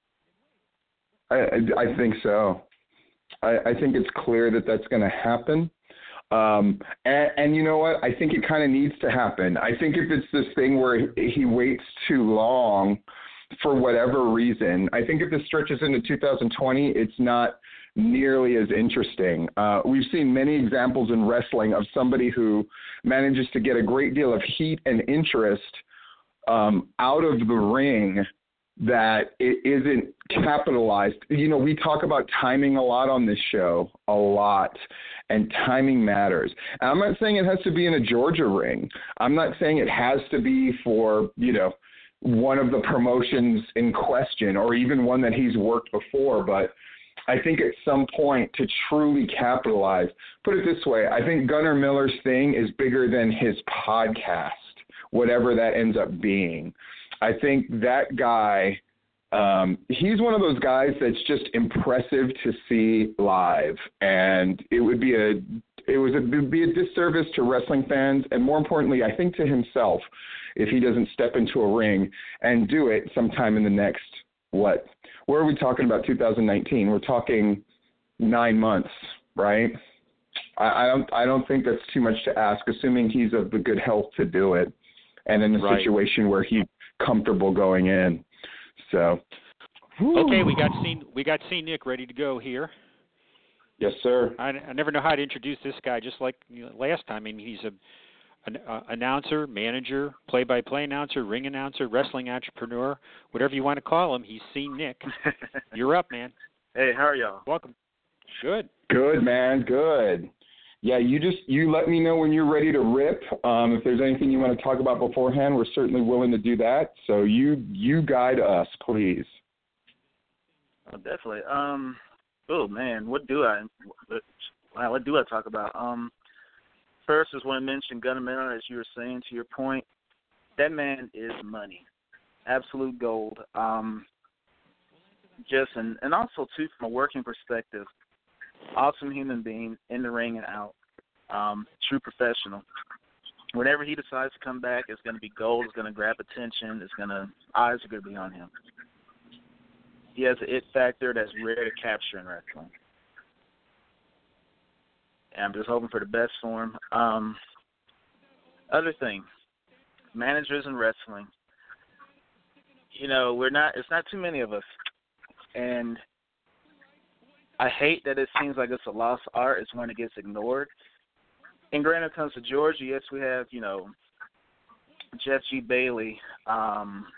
I, I, I think so. I, I think it's clear that that's going to happen. Um, and, and you know what? I think it kind of needs to happen. I think if it's this thing where he waits too long for whatever reason, I think if this stretches into two thousand twenty, it's not nearly as interesting. Uh, we've seen many examples in wrestling of somebody who manages to get a great deal of heat and interest um, out of the ring that it isn't capitalized. You know, we talk about timing a lot on this show, a lot, and timing matters. And I'm not saying it has to be in a Georgia ring. I'm not saying it has to be for, you know, one of the promotions in question or even one that he's worked before, but I think at some point to truly capitalize, put it this way, I think Gunnar Miller's thing is bigger than his podcast, whatever that ends up being. I think that guy, um, he's one of those guys that's just impressive to see live, and it would be a it was a, it would be a disservice to wrestling fans, and more importantly, I think to himself, if he doesn't step into a ring and do it sometime in the next what? Where are we talking about? two thousand nineteen. We're talking nine months, right? I, I don't I don't think that's too much to ask, assuming he's of the good health to do it, and in a Right. situation where he's comfortable going in. So, okay, we got C we got C Nick ready to go here. Yes, sir. I, I never know how to introduce this guy. Just like you know, last time, I mean, he's a an uh, announcer, manager, play-by-play announcer, ring announcer, wrestling entrepreneur, whatever you want to call him. He's C Nick. You're up, man. Hey, how are y'all? Welcome. Good. Good, man. Good. Yeah, you just you let me know when you're ready to rip. Um, if there's anything you want to talk about beforehand, we're certainly willing to do that. So you you guide us, please. Oh, definitely. Um, oh man, what do I? What, wow, what do I talk about? Um, first, I just want to mention Gunnar Miller, as you were saying to your point. That man is money, absolute gold. Um, just and and also too from a working perspective. Awesome human being in the ring and out. Um, true professional. Whenever he decides to come back, it's going to be gold. It's going to grab attention. It's going to eyes are going to be on him. He has an it factor that's rare to capture in wrestling. And I'm just hoping for the best for him. Um, other thing, managers in wrestling. You know, we're not. It's not too many of us, and I hate that it seems like it's a lost art. It's when it gets ignored. And granted, when it comes to Georgia, yes, we have, you know, Jeff G. Bailey, um,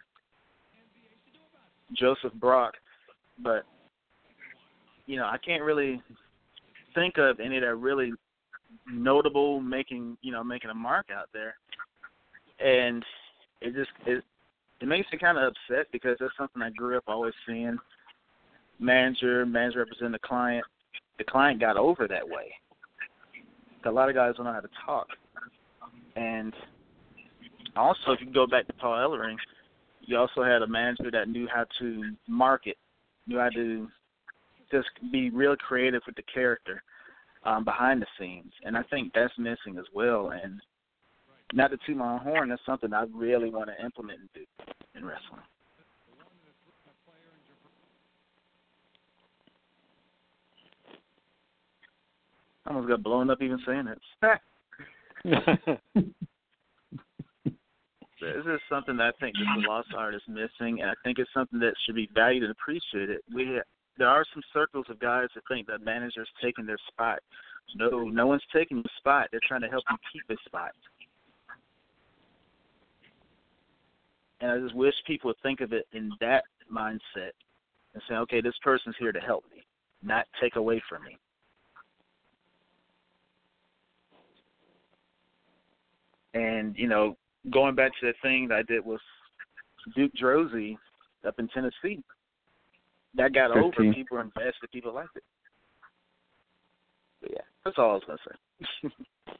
Joseph Brock, but, you know, I can't really think of any that are really notable, making, you know, making a mark out there. And it just, it, it makes me kind of upset because that's something I grew up always seeing. Manager, manager representing the client. The client got over that way. A lot of guys don't know how to talk. And also, if you go back to Paul Ellering, you also had a manager that knew how to market, knew how to just be real creative with the character um, behind the scenes. And I think that's missing as well. And not to toot my own horn, that's something I really want to implement and do in wrestling. I almost got blown up even saying it. This is something that I think that the lost art is missing, and I think it's something that should be valued and appreciated. We there are some circles of guys that think that managers taking their spot. No, no one's taking your spot. They're trying to help you keep a spot. And I just wish people would think of it in that mindset and say, okay, this person's here to help me, not take away from me. And, you know, going back to the thing that I did with Duke Droese up in Tennessee, that got fifteen over. People were invested. People liked it. But yeah, that's all I was going to say.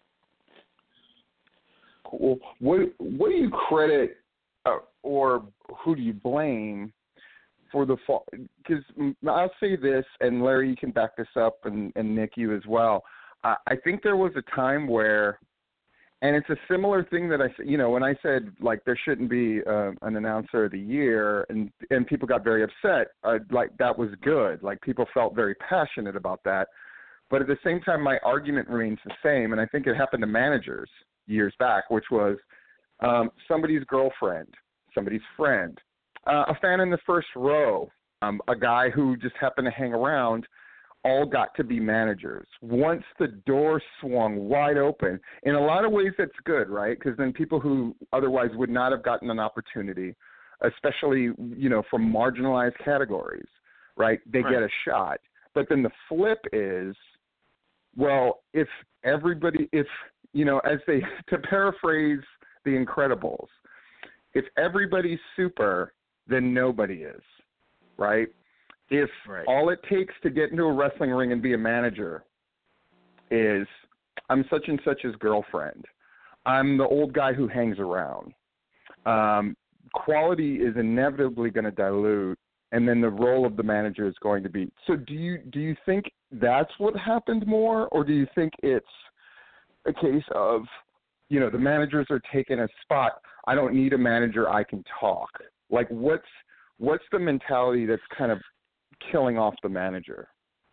Cool. What, what do you credit uh, or who do you blame for the fall? Because I'll say this, and Larry, you can back this up, and, and Nick, you as well. Uh, I think there was a time where, and it's a similar thing that I, you know, when I said, like, there shouldn't be uh, an announcer of the year, and, and people got very upset, uh, like, that was good. Like, people felt very passionate about that. But at the same time, my argument remains the same, and I think it happened to managers years back, which was um, somebody's girlfriend, somebody's friend, uh, a fan in the first row, um, a guy who just happened to hang around, all got to be managers. Once the door swung wide open, in a lot of ways that's good, right? Because then people who otherwise would not have gotten an opportunity, especially, you know, from marginalized categories, right, they Right. get a shot. But then the flip is, well, if everybody, if, you know, as they, to paraphrase The Incredibles, if everybody's super, then nobody is, right? If Right. all it takes to get into a wrestling ring and be a manager is I'm such and such's girlfriend, I'm the old guy who hangs around, um, quality is inevitably going to dilute, and then the role of the manager is going to be. So do you do you think that's what happened more, or do you think it's a case of, you know, the managers are taking a spot, I don't need a manager, I can talk? Like, what's what's the mentality that's kind of killing off the manager?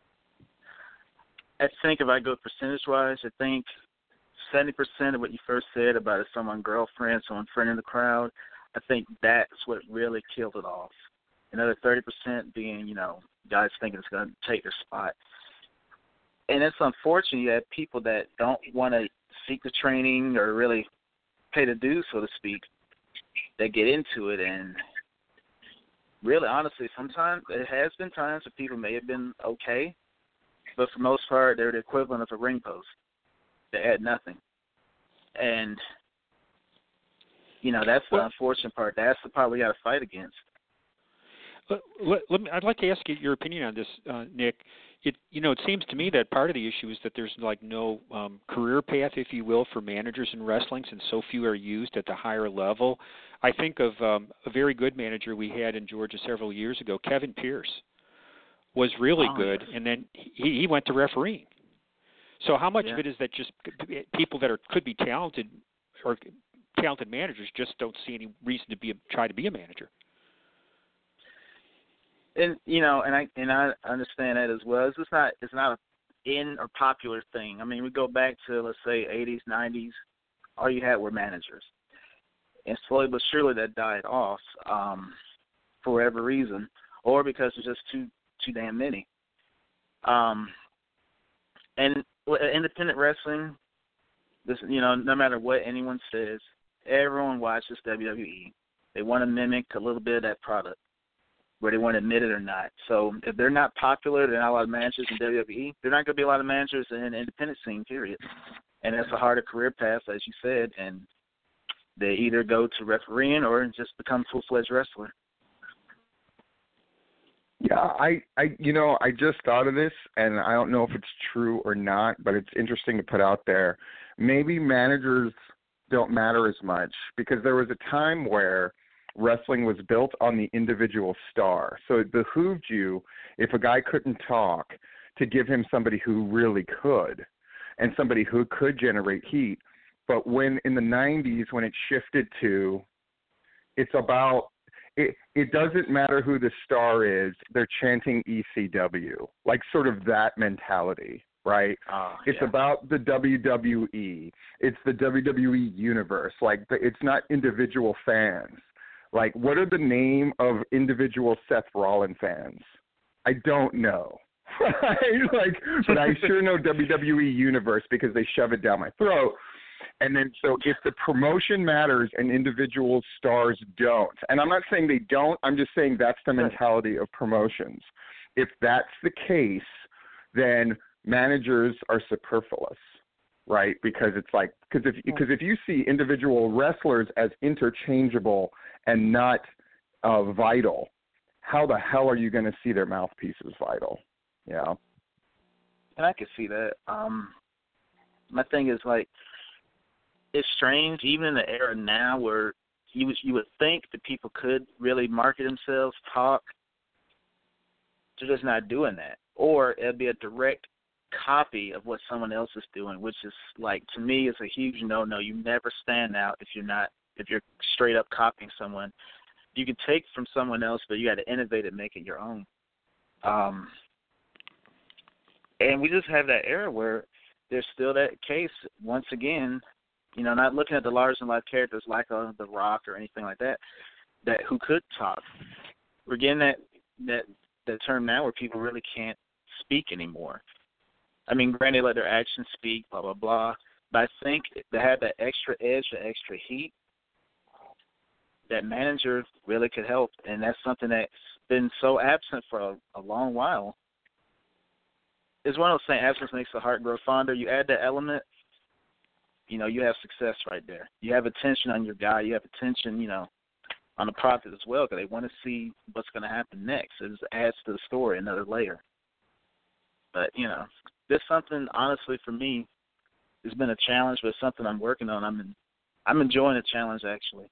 I think if I go percentage-wise, I think seventy percent of what you first said about if someone girlfriend, someone friend in the crowd, I think that's what really killed it off. Another thirty percent being, you know, guys thinking it's going to take their spot. And it's unfortunate you have people that don't want to seek the training or really pay the dues, so to speak, that get into it. And really, honestly, sometimes it has been times where people may have been okay, but for the most part, they're the equivalent of a ring post. They add nothing. And, you know, that's the well, unfortunate part. That's the part we got to fight against. Let, let, let me, I'd like to ask you your opinion on this, uh, Nick. It, you know, it seems to me that part of the issue is that there's like no um, career path, if you will, for managers in wrestling, since so few are used at the higher level. I think of um, a very good manager we had in Georgia several years ago, Kevin Pierce, was really oh, good, yes. and then he, he went to refereeing. So how much yeah. of it is that just people that are could be talented or talented managers just don't see any reason to be a, try to be a manager? And you know, and I and I understand that as well. It's just not it's not a in or popular thing. I mean, we go back to, let's say, eighties, nineties. All you had were managers, and slowly but surely that died off um, for whatever reason, or because there's just too too damn many. Um, and independent wrestling, this you know, no matter what anyone says, everyone watches W W E. They want to mimic a little bit of that product, whether they want to admit it or not. So if they're not popular, there are not a lot of managers in W W E, there are not going to be a lot of managers in the independent scene, period. And that's a harder career path, as you said, and they either go to refereeing or just become full-fledged wrestler. Yeah, I, I, you know, I just thought of this, and I don't know if it's true or not, but it's interesting to put out there. Maybe managers don't matter as much, because there was a time where wrestling was built on the individual star. So it behooved you, if a guy couldn't talk, to give him somebody who really could, and somebody who could generate heat. But when in the nineties, when it shifted to, it's about, it, it doesn't matter who the star is, they're chanting E C W, like sort of that mentality, right? Oh, it's yeah. about the W W E. It's the W W E universe. Like, the, it's not individual fans. Like, what are the name of individual Seth Rollins fans? I don't know. like, but I sure know W W E universe because they shove it down my throat. And then, so if the promotion matters and individual stars don't, and I'm not saying they don't, I'm just saying that's the mentality of promotions. If that's the case, then managers are superfluous, right? Because it's like, because if because if you see individual wrestlers as interchangeable and not uh, vital, how the hell are you going to see their mouthpieces vital? Yeah. And I can see that. Um, my thing is, like, it's strange, even in the era now where you, you would think that people could really market themselves, talk. They're just not doing that. Or it'll be a direct copy of what someone else is doing, which is, like, to me, is a huge no-no. You never stand out if you're not, if you're straight up copying someone. You can take from someone else, but you got to innovate and make it your own. Um, and we just have that era where there's still that case, once again, you know, not looking at the larger-than-life characters like uh, The Rock or anything like that, that who could talk. We're getting that, that, that term now where people really can't speak anymore. I mean, granted, let their actions speak, blah, blah, blah, but I think they have that extra edge, the extra heat, that manager really could help, and that's something that's been so absent for a, a long while. It's one of those things, absence makes the heart grow fonder. You add that element, you know, you have success right there. You have attention on your guy. You have attention, you know, on the product as well, because they want to see what's going to happen next. It just adds to the story, another layer. But, you know, this something, honestly, for me, has been a challenge, but it's something I'm working on. I'm in, I'm enjoying the challenge, actually.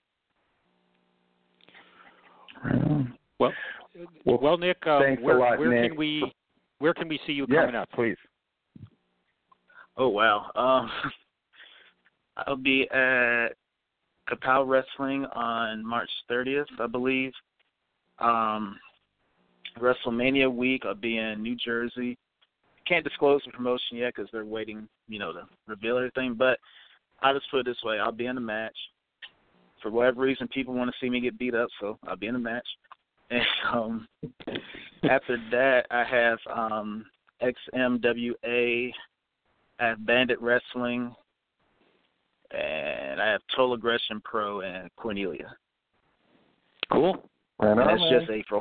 Well, well, well Nick, uh, thanks where, a lot, where Nick. can we where can we see you yes, coming up? Please. Oh, wow. Um, I'll be at Kapow Wrestling on March thirtieth, I believe. Um, WrestleMania week, I'll be in New Jersey. Can't disclose the promotion yet because they're waiting, you know, to reveal everything. But I'll just put it this way. I'll be in the match. For whatever reason, people want to see me get beat up, so I'll be in the match. And um, after that, I have um, X M W A, I have Bandit Wrestling, and I have Total Aggression Pro and Cornelia. Cool. And that's just April.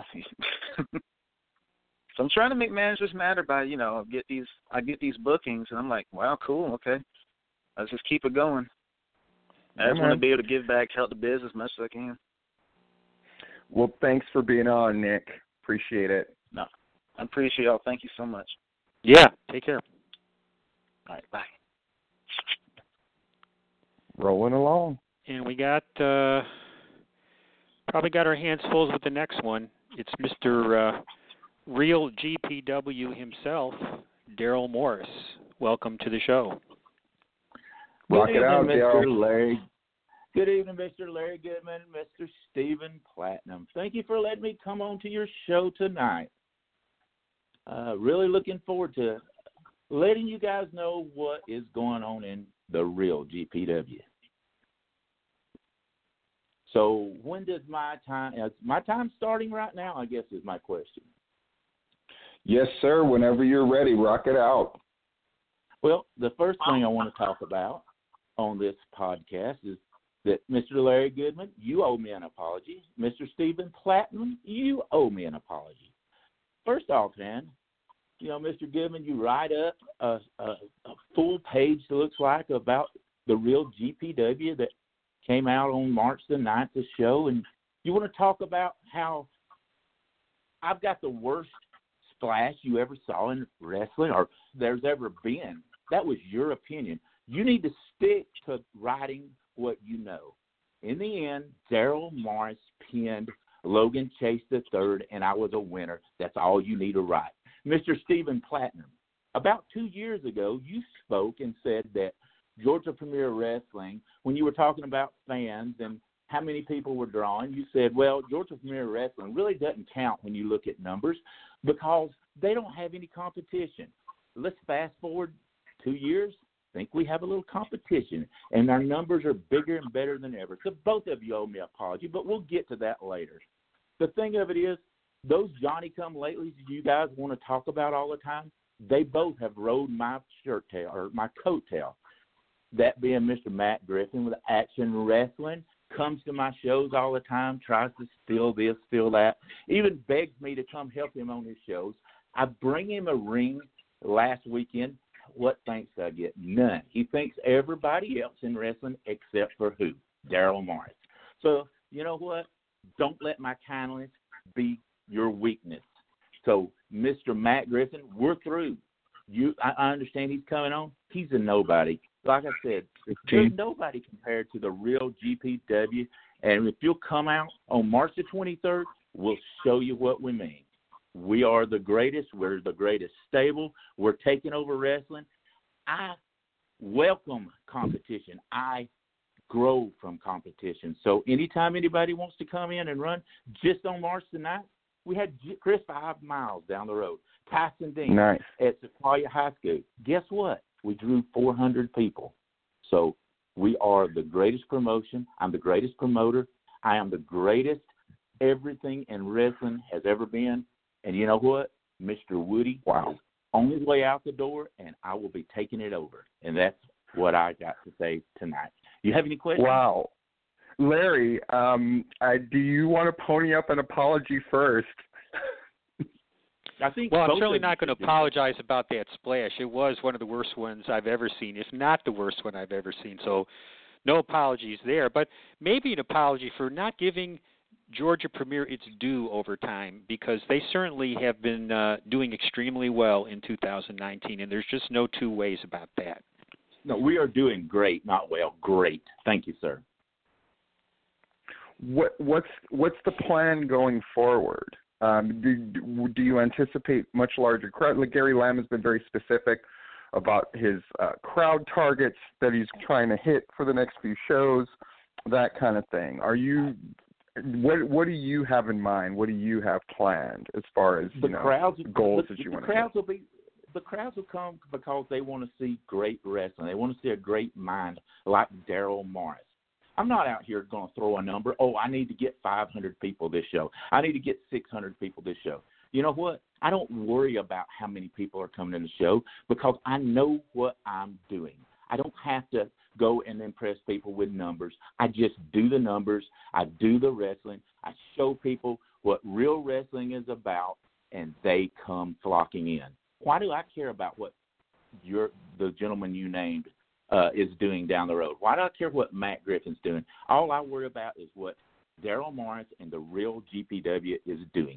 So I'm trying to make managers matter by, you know, get these. I get these bookings, and I'm like, wow, cool, okay. Let's just keep it going. I just yeah, want to be able to give back, help the business as much as I can. Well, thanks for being on, Nick. Appreciate it. No, I appreciate y'all. Thank you so much. Yeah, take care. All right, bye. Rolling along. And we got uh, probably got our hands full with the next one. It's Mister Uh, Real G P W himself, Daryl Morris. Welcome to the show. Rock Good it evening, out, Mister Daryl. Larry. Good evening, Mister Larry Goodman and Mister Stephen Platinum. Thank you for letting me come on to your show tonight. Uh, really looking forward to letting you guys know what is going on in the real G P W. So when does my time, is my time starting right now, I guess is my question. Yes, sir. Whenever you're ready, rock it out. Well, the first thing I want to talk about on this podcast is that Mister Larry Goodman, you owe me an apology. Mister Stephen Platinum, you owe me an apology. First off, man, you know, Mister Goodman, you write up a, a, a full page, it looks like, about the real G P W that came out on March the ninth, the show, and you want to talk about how I've got the worst splash you ever saw in wrestling or there's ever been. That was your opinion. You need to stick to writing what you know. In the end, Daryl Morris pinned Logan Chase the third, and I was a winner. That's all you need to write. Mister Stephen Platinum, about two years ago, you spoke and said that Georgia Premier Wrestling, when you were talking about fans and how many people were drawing, you said, well, Georgia Premier Wrestling really doesn't count when you look at numbers because they don't have any competition. let's fast forward two years. I think we have a little competition, and our numbers are bigger and better than ever. So both of you owe me an apology, but we'll get to that later. The thing of it is, those Johnny-come-latelys you guys want to talk about all the time, they both have rode my shirt tail or my coat tail. That being Mister Matt Griffin with Action Wrestling, comes to my shows all the time, tries to steal this, steal that, even begs me to come help him on his shows. I bring him a ring last weekend. What thanks do I get? None. He thanks everybody else in wrestling except for who? Daryl Morris. So, you know what? Don't let my kindness be your weakness. So, Mister Matt Griffin, we're through. You, I, I understand he's coming on. He's a nobody. Like I said, there's nobody compared to the real G P W. And if you'll come out on March the twenty-third, we'll show you what we mean. We are the greatest. We're the greatest stable. We're taking over wrestling. I welcome competition. I grow from competition. So anytime anybody wants to come in and run, just on March the ninth, we had Chris five miles down the road. Tyson Dean nice. At Sequoia High School. Guess what? We drew four hundred people. So we are the greatest promotion. I'm the greatest promoter. I am the greatest everything in wrestling has ever been. And you know what? Mister Woody wow. is on his way out the door, and I will be taking it over. And that's what I got to say tonight. You have any questions? Wow. Larry, um, I, do you want to pony up an apology first? I think well, I'm certainly not going to apologize about that splash. It was one of the worst ones I've ever seen, if not the worst one I've ever seen. So no apologies there. But maybe an apology for not giving Georgia Premier its due over time, because they certainly have been uh, doing extremely well in two thousand nineteen, and there's just no two ways about that. No, we are doing great, not well. Great. Thank you, sir. What, what's what's the plan going forward? Um, do, do you anticipate much larger crowd? Like Gary Lamb has been very specific about his uh, crowd targets that he's trying to hit for the next few shows, that kind of thing. Are you what what do you have in mind? What do you have planned as far as the you know, crowds, goals the, that you the want crowds to will be the crowds will come because they want to see great wrestling. They want to see a great mind like Daryl Morris. I'm not out here going to throw a number. Oh, I need to get five hundred people this show. I need to get six hundred people this show. You know what? I don't worry about how many people are coming in the show because I know what I'm doing. I don't have to go and impress people with numbers. I just do the numbers. I do the wrestling. I show people what real wrestling is about, and they come flocking in. Why do I care about what your the gentleman you named uh, is doing down the road? Why do I care what Matt Griffin's doing? All I worry about is what Daryl Morris and the real G P W is doing.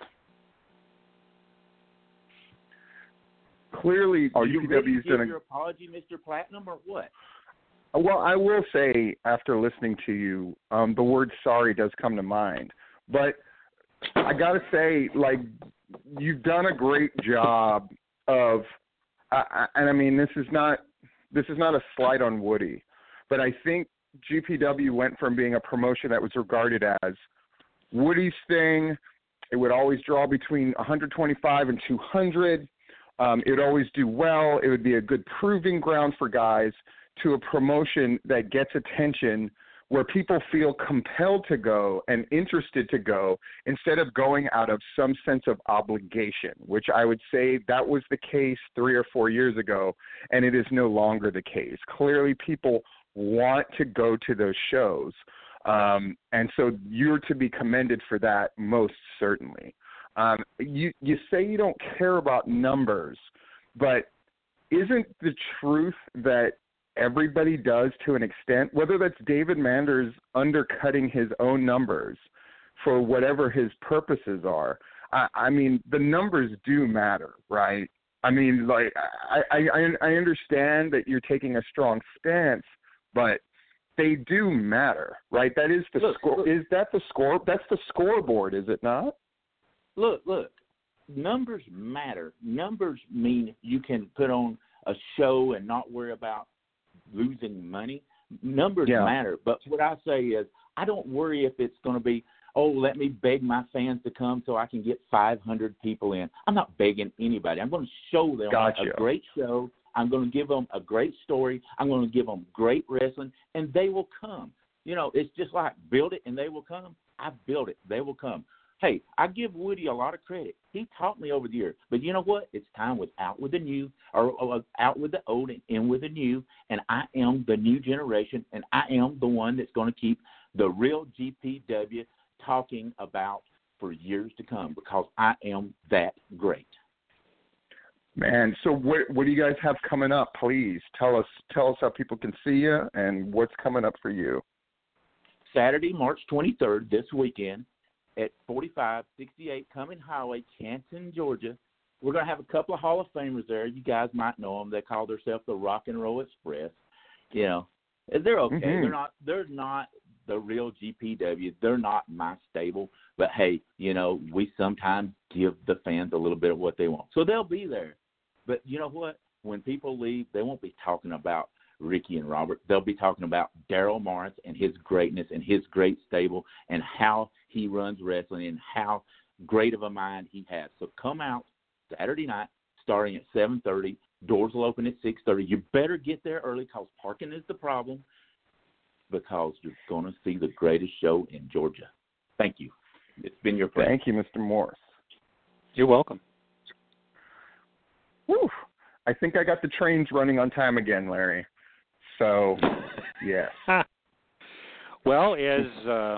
Clearly, are G P you ready to give done a, your apology, Mister Platinum, or what? Well, I will say, after listening to you, um, the word sorry does come to mind. But I got to say, like, you've done a great job of, uh, and I mean, this is not this is not a slight on Woody, but I think G P W went from being a promotion that was regarded as Woody's thing. It would always draw between one twenty-five and two hundred. Um, it would always do well. It would be a good proving ground for guys, to a promotion that gets attention, where people feel compelled to go and interested to go instead of going out of some sense of obligation, which I would say that was the case three or four years ago, and it is no longer the case. Clearly, people want to go to those shows, um, and so you're to be commended for that most certainly. Um, you, you say you don't care about numbers, but isn't the truth that everybody does to an extent, whether that's David Manders undercutting his own numbers for whatever his purposes are? I, I mean, the numbers do matter, right? I mean, like, I, I, I understand that you're taking a strong stance, but they do matter, right? That is the look, score. Look. Is that the score? That's the scoreboard, is it not? Look, look, numbers matter. Numbers mean you can put on a show and not worry about losing money. Numbers yeah. matter. But what I say is I don't worry if it's going to be oh, let me beg my fans to come so I can get five hundred people in. I'm not begging anybody. I'm going to show them gotcha. a great show. I'm going to give them a great story. I'm going to give them great wrestling, and they will come. You know, it's just like build it and they will come. I built it. They will come. Hey, I give Woody a lot of credit. He taught me over the years. But you know what? It's time with out with the new, or, or out with the old and in with the new. And I am the new generation, and I am the one that's going to keep the real G P W talking about for years to come, because I am that great. Man, so what what do you guys have coming up? Please tell us tell us how people can see you and what's coming up for you. Saturday, March twenty-third, this weekend, at forty-five sixty-eight Cumming Highway, Canton, Georgia. We're going to have a couple of Hall of Famers there. You guys might know them. They call themselves the Rock and Roll Express. You know, they're okay. Mm-hmm. They're not. They're not the real G P W. They're not my stable. But hey, you know, we sometimes give the fans a little bit of what they want, so they'll be there. But you know what? When people leave, they won't be talking about Ricky and Robert. They'll be talking about Daryl Morris and his greatness and his great stable and how he runs wrestling and how great of a mind he has. So come out Saturday night starting at seven thirty. Doors will open at six thirty. You better get there early because parking is the problem, because you're going to see the greatest show in Georgia. Thank you. It's been your pleasure. Thank you, Mister Morris. You're welcome. Whew. I think I got the trains running on time again, Larry. So, yes. Well, as uh,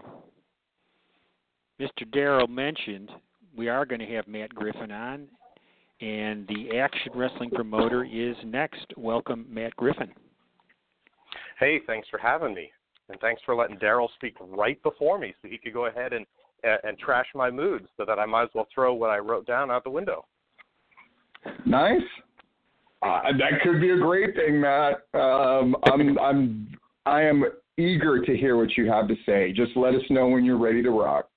Mister Darrell mentioned, we are going to have Matt Griffin on, and the Action Wrestling promoter is next. Welcome, Matt Griffin. Hey, thanks for having me, and thanks for letting Darrell speak right before me so he could go ahead and, and, and trash my mood so that I might as well throw what I wrote down out the window. Nice. Uh, that could be a great thing, Matt. Um, I'm, I'm, I am eager to hear what you have to say. Just let us know when you're ready to rock.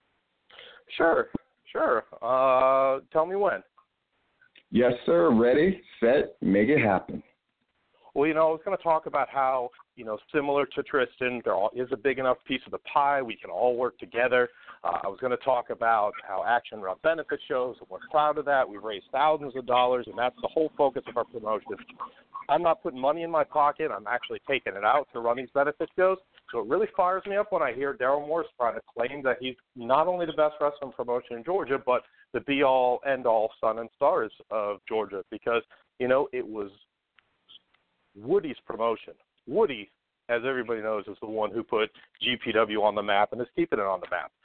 Sure, sure. Uh, tell me when. Yes, sir. Ready, set, make it happen. Well, you know, I was going to talk about how, you know, similar to Tristan, there is a big enough piece of the pie. We can all work together. Uh, I was going to talk about how Action run benefit shows, and we're proud of that. We've raised thousands of dollars, and that's the whole focus of our promotion. I'm not putting money in my pocket. I'm actually taking it out to run these benefit shows. So it really fires me up when I hear Daryl Morris trying to claim that he's not only the best wrestling promotion in Georgia, but the be-all, end-all Sun and Stars of Georgia, because, you know, it was Woody's promotion. Woody, as everybody knows, is the one who put G P W on the map and is keeping it on the map.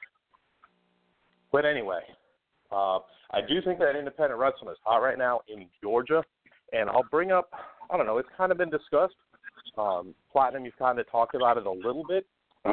But anyway, uh, I do think that independent wrestling is hot right now in Georgia, and I'll bring up, I don't know, it's kind of been discussed. Um, Platinum, you've kind of talked about it a little bit.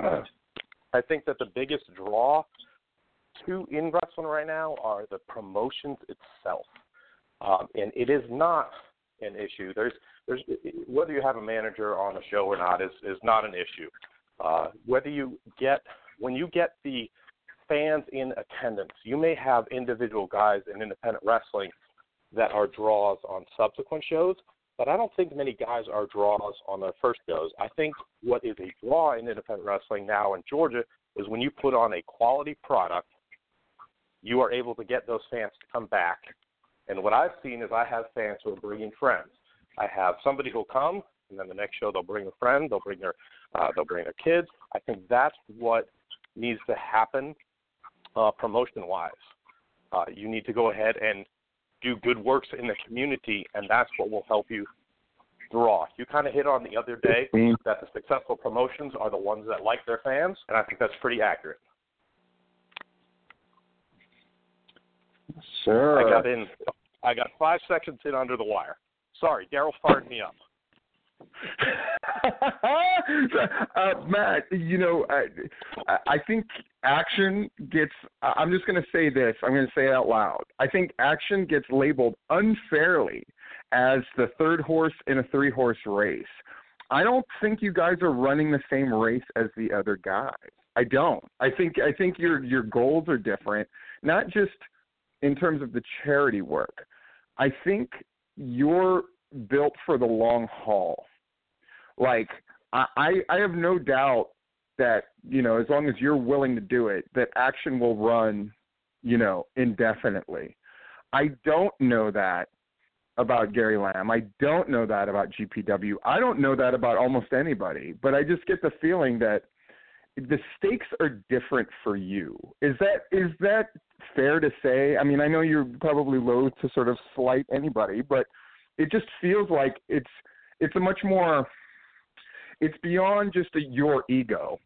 I think that the biggest draw to in wrestling right now are the promotions itself, um, and it is not an issue. There's, there's whether you have a manager on a show or not is is not an issue. Uh, whether you get when you get the fans in attendance, you may have individual guys in independent wrestling that are draws on subsequent shows, but I don't think many guys are draws on their first shows. I think what is a draw in independent wrestling now in Georgia is when you put on a quality product, you are able to get those fans to come back. And what I've seen is I have fans who are bringing friends. I have somebody who'll come, and then the next show they'll bring a friend, they'll bring their, uh, they'll bring their kids. I think that's what needs to happen uh, promotion-wise. Uh, you need to go ahead and do good works in the community, and that's what will help you draw. You kind of hit on the other day that the successful promotions are the ones that like their fans, and I think that's pretty accurate. Sure. I got in. I got five seconds in under the wire. Sorry, Daryl fired me up. uh, Matt, you know, I, I think Action gets, I'm just going to say this, I'm going to say it out loud. I think Action gets labeled unfairly as the third horse in a three-horse race. I don't think you guys are running the same race as the other guys. I don't. I think I think your your goals are different, not just in terms of the charity work. I think you're built for the long haul. Like, I, I have no doubt that, you know, as long as you're willing to do it, that action will run, you know, indefinitely. I don't know that about Gary Lamb. I don't know that about G P W. I don't know that about almost anybody, but I just get the feeling that the stakes are different for you. Is that is that fair to say? I mean, I know you're probably loath to sort of slight anybody, but it just feels like it's it's a much more, it's beyond just a, your ego,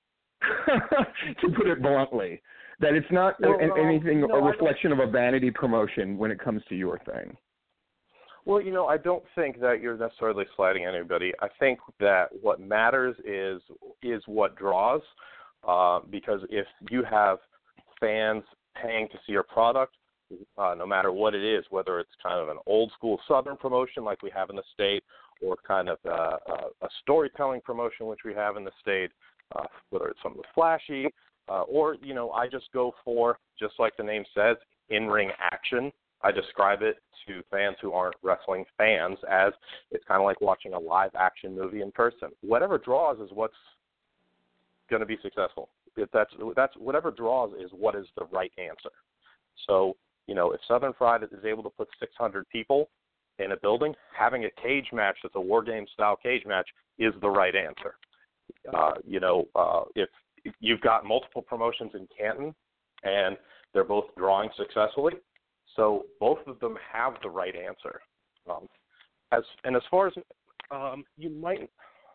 to put it bluntly. That it's not no, a, no, anything, no, a reflection of a vanity promotion when it comes to your thing. Well, you know, I don't think that you're necessarily slighting anybody. I think that what matters is is what draws, uh, because if you have fans paying to see your product, uh, no matter what it is, whether it's kind of an old school Southern promotion like we have in the state, or kind of uh, a, a storytelling promotion which we have in the state, uh, whether it's something flashy, uh, or, you know, I just go for, just like the name says, in-ring action. I describe it to fans who aren't wrestling fans as it's kind of like watching a live action movie in person. Whatever draws is what's going to be successful. If that's that's whatever draws is what is the right answer. So, you know, if Southern Fried is able to put six hundred people in a building, having a cage match that's a war game style cage match is the right answer. Uh, you know, uh, if you've got multiple promotions in Canton and they're both drawing successfully, so both of them have the right answer. Um, as and as far as um, you might,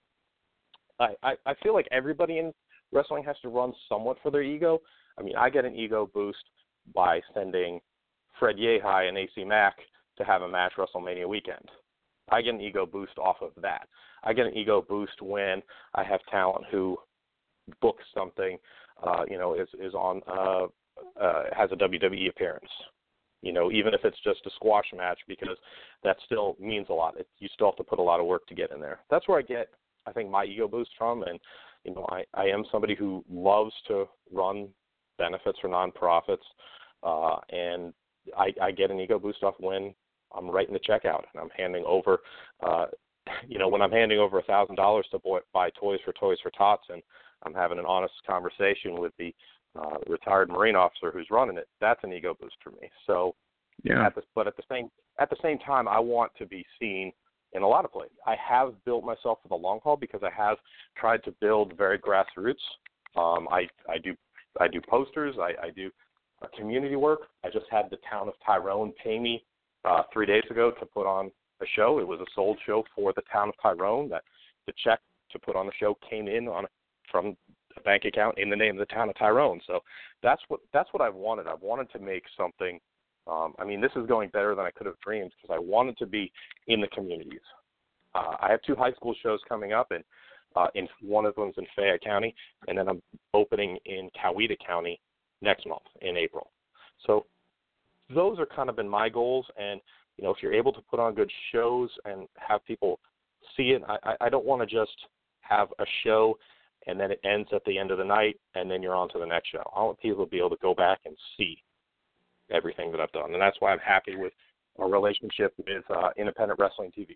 I, I, I feel like everybody in wrestling has to run somewhat for their ego. I mean, I get an ego boost by sending Fred Yehi and A C Mack to have a match WrestleMania weekend. I get an ego boost off of that. I get an ego boost when I have talent who books something, uh, you know, is is on uh, uh, has a W W E appearance. You know, even if it's just a squash match, because that still means a lot. It, you still have to put a lot of work to get in there. That's where I get, I think, my ego boost from. And, you know, I, I am somebody who loves to run benefits for nonprofits. Uh, and I, I get an ego boost off when I'm writing the check out and I'm handing over, uh, you know, when I'm handing over one thousand dollars to boy, buy toys for Toys for Tots, and I'm having an honest conversation with the Uh, retired Marine officer who's running it, that's an ego boost for me. So, yeah. At the, but at the same at the same time, I want to be seen in a lot of places. I have built myself for the long haul because I have tried to build very grassroots. Um, I I do I do posters. I, I do uh, community work. I just had the town of Tyrone pay me uh, three days ago to put on a show. It was a sold show for the town of Tyrone. That the check to put on the show came in on from a bank account in the name of the town of Tyrone. So that's what that's what I've wanted. I've wanted to make something. Um, I mean, this is going better than I could have dreamed because I wanted to be in the communities. Uh, I have two high school shows coming up, and uh, in one of them's in Fayette County, and then I'm opening in Coweta County next month in April. So those are kind of been my goals. And you know, if you're able to put on good shows and have people see it, I, I don't want to just have a show and then it ends at the end of the night, and then you're on to the next show. I want people to be able to go back and see everything that I've done, and that's why I'm happy with our relationship with uh, Independent Wrestling T V.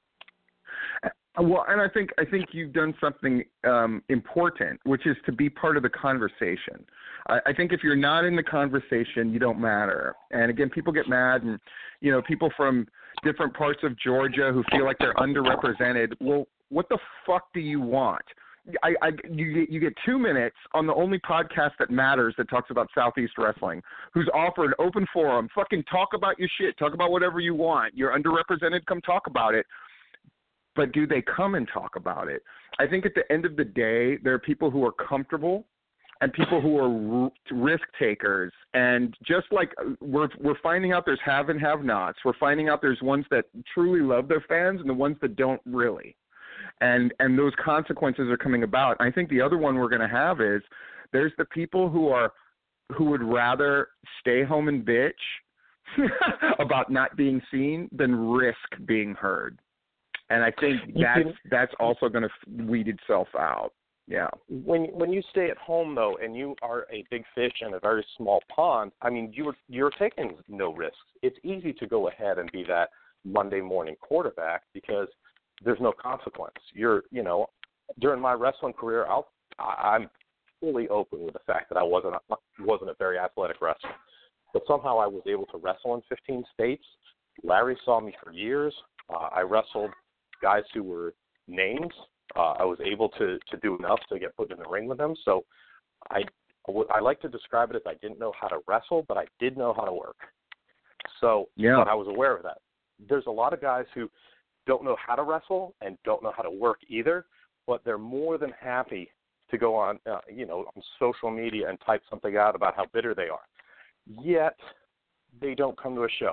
Well, and I think I think you've done something um, important, which is to be part of the conversation. I, I think if you're not in the conversation, you don't matter. And again, people get mad, and you know, people from different parts of Georgia who feel like they're underrepresented. Well, what the fuck do you want? I, I you get you get two minutes on the only podcast that matters that talks about Southeast wrestling, who's offered open forum. Fucking talk about your shit. Talk about whatever you want. You're underrepresented. Come talk about it. But do they come and talk about it? I think at the end of the day, there are people who are comfortable and people who are r- risk takers. And just like we're we're finding out there's have and have nots. We're finding out there's ones that truly love their fans and the ones that don't really. And and those consequences are coming about. I think the other one we're going to have is there's the people who are who would rather stay home and bitch about not being seen than risk being heard. And I think that's that's also going to weed itself out. Yeah. When when you stay at home though, and you are a big fish in a very small pond, I mean you're you're taking no risks. It's easy to go ahead and be that Monday morning quarterback because there's no consequence. You're, you know, during my wrestling career, I'll, I'm fully open with the fact that I wasn't a, wasn't a very athletic wrestler. But somehow I was able to wrestle in fifteen states. Larry saw me for years. Uh, I wrestled guys who were names. Uh, I was able to, to do enough to get put in the ring with them. So I, I like to describe it as I didn't know how to wrestle, but I did know how to work. So yeah. But I was aware of that. There's a lot of guys who don't know how to wrestle and don't know how to work either, but they're more than happy to go on, uh, you know, on social media and type something out about how bitter they are. Yet they don't come to a show.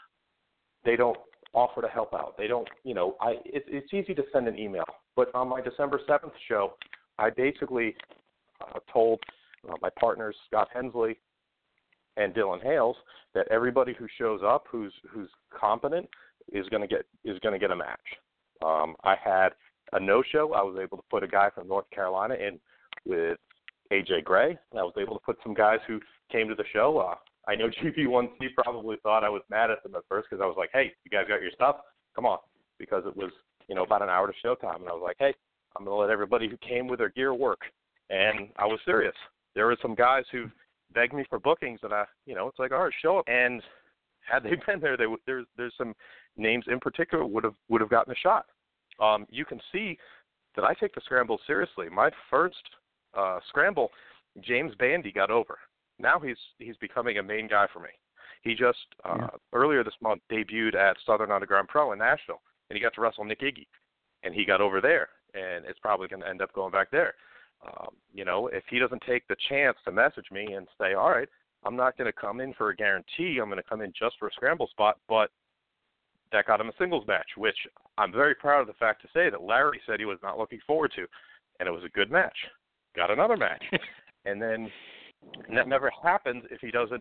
They don't offer to help out. They don't, you know, I. It, it's easy to send an email, but on my December seventh show, I basically uh, told uh, my partners Scott Hensley and Dylan Hales that everybody who shows up, who's who's competent, is going to get is going to get a match. Um, I had a no-show. I was able to put a guy from North Carolina in with A J Gray. I was able to put some guys who came to the show. Uh, I know G P one C probably thought I was mad at them at first because I was like, hey, you guys got your stuff? Come on. Because it was, you know, about an hour to showtime. And I was like, hey, I'm going to let everybody who came with their gear work. And I was serious. There were some guys who begged me for bookings, and I, you know, it's like, all right, show up. And had they been there, they would, there's there's some names in particular would have would have gotten a shot. Um, you can see that I take the scramble seriously. My first uh, scramble, James Bandy got over. Now he's he's becoming a main guy for me. He just uh, yeah. earlier this month debuted at Southern Underground Pro in Nashville, and he got to wrestle Nick Iggy, and he got over there, and it's probably going to end up going back there. Um, you know, if he doesn't take the chance to message me and say, all right, I'm not going to come in for a guarantee, I'm going to come in just for a scramble spot, but that got him a singles match, which I'm very proud of the fact to say that Larry said he was not looking forward to, and it was a good match. Got another match. And then and that never happens if he doesn't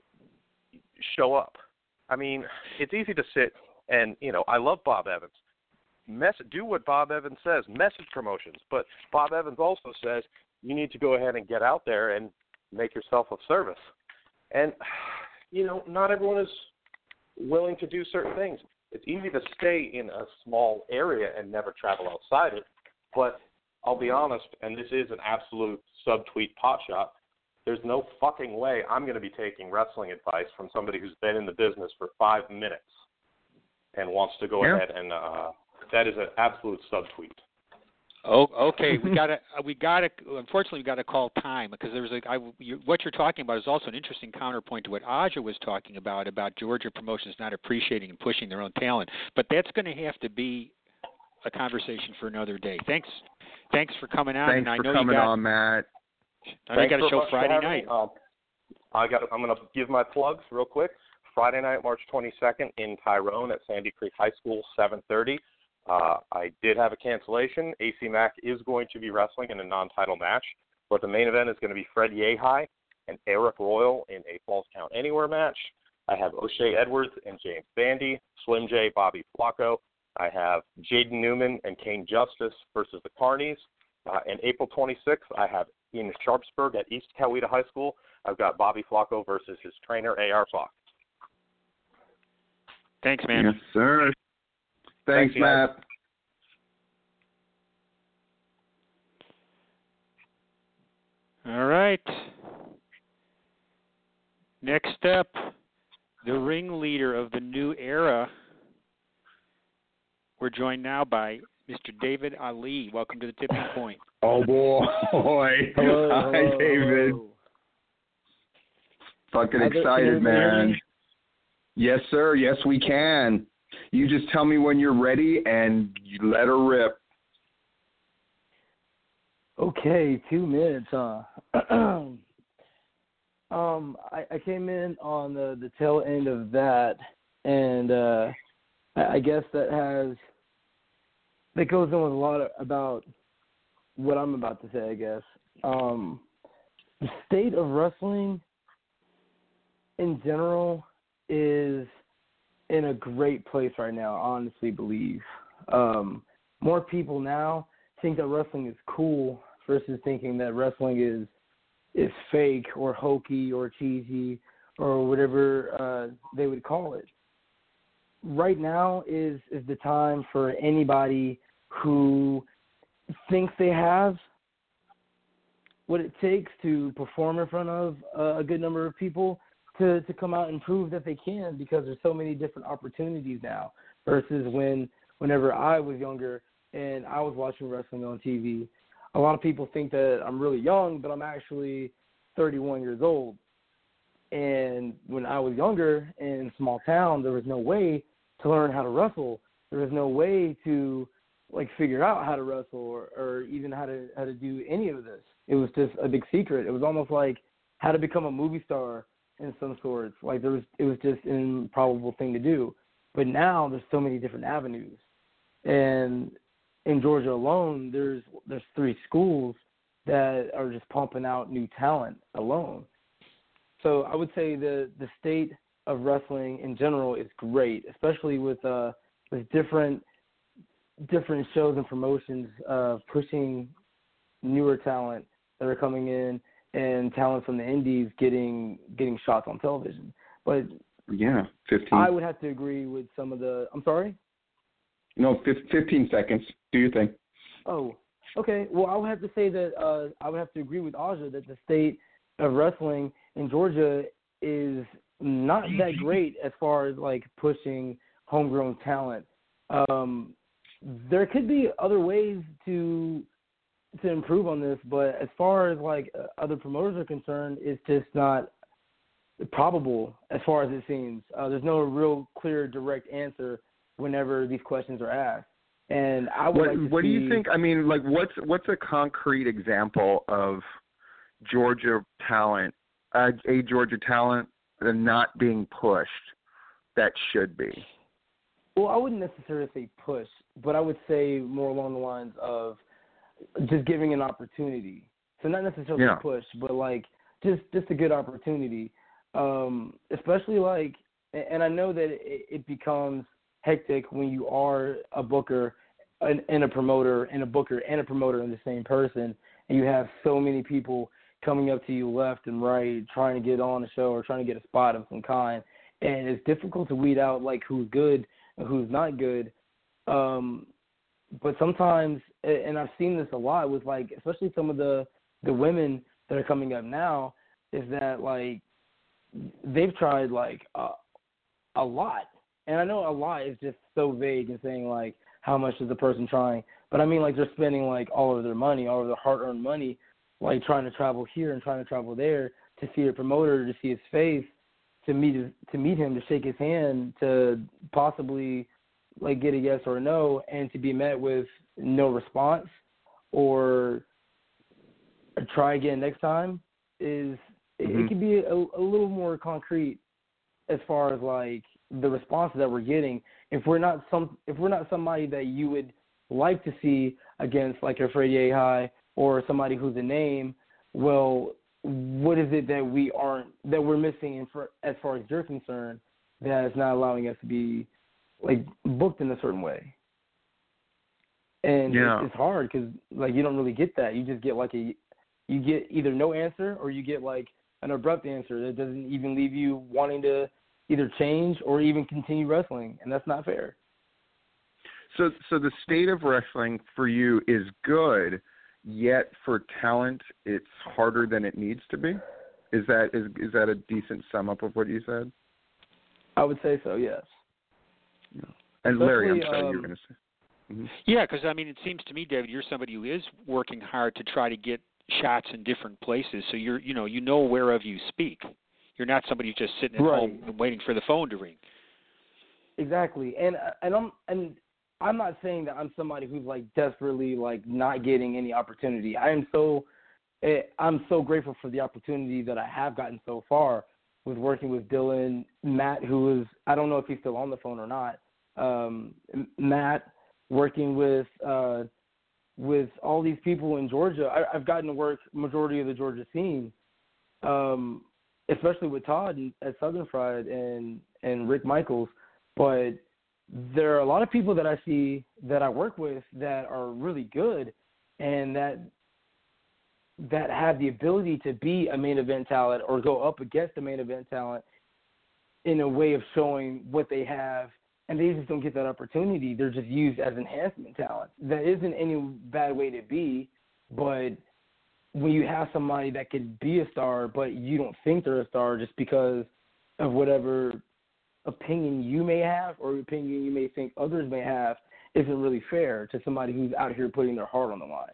show up. I mean, it's easy to sit and, you know, I love Bob Evans. Mess, do what Bob Evans says, message promotions. But Bob Evans also says you need to go ahead and get out there and make yourself of service. And, you know, not everyone is willing to do certain things. It's easy to stay in a small area and never travel outside it. But I'll be honest, and this is an absolute subtweet pot shot, there's no fucking way I'm going to be taking wrestling advice from somebody who's been in the business for five minutes and wants to go yeah. ahead and uh, that is an absolute subtweet. Oh, okay. We got to. We got to. Unfortunately, we got to call time because there's a. I, you, what you're talking about is also an interesting counterpoint to what Aja was talking about about Georgia promotions not appreciating and pushing their own talent. But that's going to have to be a conversation for another day. Thanks. Thanks for coming on. Thanks and I for know coming you got, on, Matt. I know you got a show Friday night. Um, I got. I'm going to give my plugs real quick. Friday night, March twenty-second, in Tyrone at Sandy Creek High School, seven thirty. Uh, I did have a cancellation. A C Mac is going to be wrestling in a non-title match, but the main event is going to be Fred Yehai and Eric Royal in a Falls Count Anywhere match. I have O'Shea Edwards and James Bandy, Slim J, Bobby Flacco. I have Jaden Newman and Kane Justice versus the Carnies. Uh, and April twenty-sixth, I have in Sharpsburg at East Coweta High School. I've got Bobby Flacco versus his trainer, A R Fox. Thanks, man. Yes, sir. Thanks, Thanks Matt. All right. Next up, the ringleader of the new era. We're joined now by Mister David Ali. Welcome to the Tipping Point. Oh, boy. Hello, Hi, hello, David. hello. Fucking How's excited, it, man. Yes, sir. Yes, we can. You just tell me when you're ready and you let her rip. Okay, two minutes, huh? um, I, I came in on the, the tail end of that, and uh, I, I guess that has that goes on with a lot of, about what I'm about to say. I guess um, the state of wrestling in general is in a great place right now, I honestly believe. Um, more people now think that wrestling is cool versus thinking that wrestling is is fake or hokey or cheesy or whatever uh, they would call it. Right now is, is the time for anybody who thinks they have what it takes to perform in front of uh, a good number of people to, to come out and prove that they can, because there's so many different opportunities now versus when whenever I was younger and I was watching wrestling on T V. A lot of people think that I'm really young, but I'm actually thirty-one years old. And when I was younger in a small town, there was no way to learn how to wrestle. There was no way to like figure out how to wrestle or, or even how to how to do any of this. It was just a big secret. It was almost like how to become a movie star in some sorts. Like there was, it was just an improbable thing to do. But now there's so many different avenues, and in Georgia alone, there's there's three schools that are just pumping out new talent alone. So I would say the the state of wrestling in general is great, especially with uh with different different shows and promotions uh, pushing newer talent that are coming in and talent from the indies getting getting shots on television. But yeah, fifteen. I would have to agree with some of the. I'm sorry. No, fifteen seconds. Do your thing. Oh, okay. Well, I would have to say that uh, I would have to agree with Aja that the state of wrestling in Georgia is not that great as far as like pushing homegrown talent. Um, there could be other ways to to improve on this, but as far as like uh, other promoters are concerned, it's just not probable as far as it seems. Uh, there's no real clear, direct answer whenever these questions are asked. And I would what, like to what see, do you think? I mean, like, what's what's a concrete example of Georgia talent, uh, a Georgia talent, not being pushed that should be? Well, I wouldn't necessarily say push, but I would say more along the lines of just giving an opportunity. So not necessarily yeah. push, but like just just a good opportunity. Um, especially like, and I know that it, it becomes hectic when you are a booker and, and a promoter and a booker and a promoter in the same person, and you have so many people coming up to you left and right trying to get on a show or trying to get a spot of some kind, and it's difficult to weed out like who's good and who's not good. Um, but sometimes, and I've seen this a lot with like, especially some of the, the women that are coming up now, is that like they've tried like a, a lot. And I know a lot is just so vague in saying like how much is the person trying, but I mean like they're spending like all of their money, all of their hard-earned money, like trying to travel here and trying to travel there to see a promoter, to see his face, to meet his, to meet him, to shake his hand, to possibly like get a yes or a no, and to be met with no response or try again next time is mm-hmm. it, it can be a, a little more concrete as far as like the response that we're getting. If we're not some if we're not somebody that you would like to see against like a Freddie High or somebody who's a name, well, what is it that we aren't that we're missing in for, as far as you're concerned, that is not allowing us to be like booked in a certain way? And yeah. it's, it's hard because like you don't really get that. You just get like a you get either no answer or you get like an abrupt answer that doesn't even leave you wanting to either change or even continue wrestling, and that's not fair. So, so the state of wrestling for you is good, yet for talent, it's harder than it needs to be. Is that is is that a decent sum up of what you said? I would say so. Yes. Yeah. And Larry, I'm sorry, um, you were going to say. Mm-hmm. Yeah, because I mean, it seems to me, David, you're somebody who is working hard to try to get shots in different places. So you're, you know, you know whereof you speak. You're not somebody who's just sitting at right. home and waiting for the phone to ring. Exactly, and and I'm and I'm not saying that I'm somebody who's like desperately like not getting any opportunity. I am so I'm so grateful for the opportunity that I have gotten so far with working with Dylan, Matt, who is I don't know if he's still on the phone or not. Um, Matt, working with uh, with all these people in Georgia. I, I've gotten to work majority of the Georgia scene. Um, especially with Todd at Southern Fried and, and Rick Michaels. But there are a lot of people that I see that I work with that are really good and that that have the ability to be a main event talent or go up against a main event talent in a way of showing what they have, and they just don't get that opportunity. They're just used as enhancement talent. That isn't any bad way to be, but when you have somebody that could be a star, but you don't think they're a star just because of whatever opinion you may have or opinion you may think others may have, isn't really fair to somebody who's out here putting their heart on the line.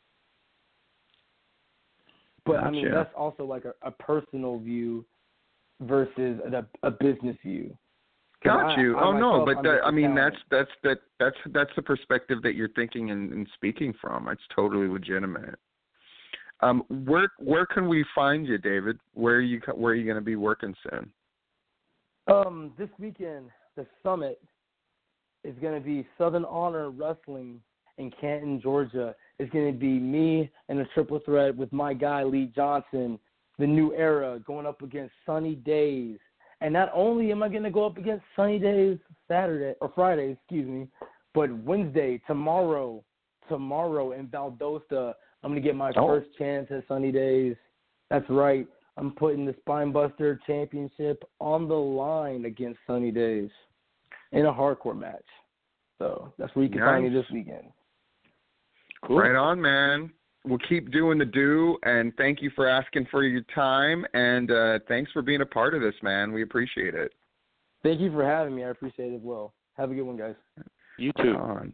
But, gotcha. I mean, that's also like a, a personal view versus a, a business view. Got you. I, I oh no, but that, I mean talent. that's that's that that's that's the perspective that you're thinking and, and speaking from. It's totally legitimate. Um, where where can we find you, David? Where are you where are you going to be working soon? Um, this weekend, the summit is going to be Southern Honor Wrestling in Canton, Georgia. It's going to be me and a triple threat with my guy Lee Johnson, the New Era, going up against Sunny Days. And not only am I going to go up against Sunny Days Saturday or Friday, excuse me, but Wednesday, tomorrow, tomorrow in Valdosta, I'm going to get my oh. first chance at Sunny Days. That's right. I'm putting the Spinebuster Championship on the line against Sunny Days in a hardcore match. So that's where you can nice. find me this weekend. Cool. Right on, man. We'll keep doing the do, and thank you for asking for your time, and uh, thanks for being a part of this, man. We appreciate it. Thank you for having me. I appreciate it as well. Have a good one, guys. You too. On.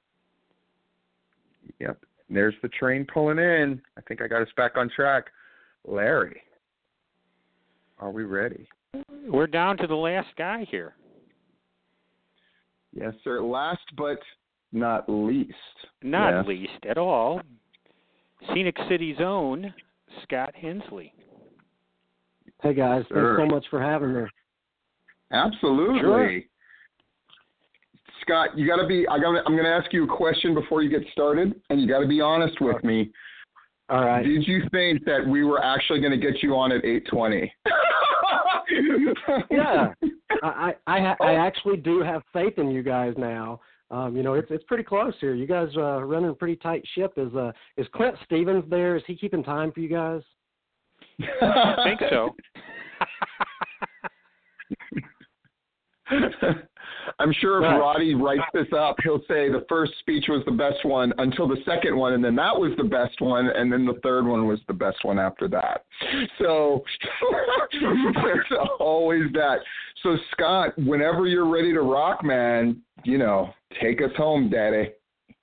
Yep. There's the train pulling in. I think I got us back on track. Larry, are we ready? We're down to the last guy here. Yes, sir. Last but not least. Not yes. least at all. Scenic City's own Scott Hensley. Hey guys, sure. Thanks so much for having me. Absolutely. Sure. Scott, you got to be. I got. I'm going to ask you a question before you get started, and you got to be honest with me. All right. Did you think that we were actually going to get you on at eight twenty? Yeah, I I, I actually do have faith in you guys now. Um, you know, it's it's pretty close here. You guys uh, are running a pretty tight ship. Is uh is Clint Stevens there? Is he keeping time for you guys? I think so. I'm sure if right. Roddy writes this up, he'll say the first speech was the best one until the second one, and then that was the best one, and then the third one was the best one after that. So there's always that. So, Scott, whenever you're ready to rock, man, you know, take us home, Daddy.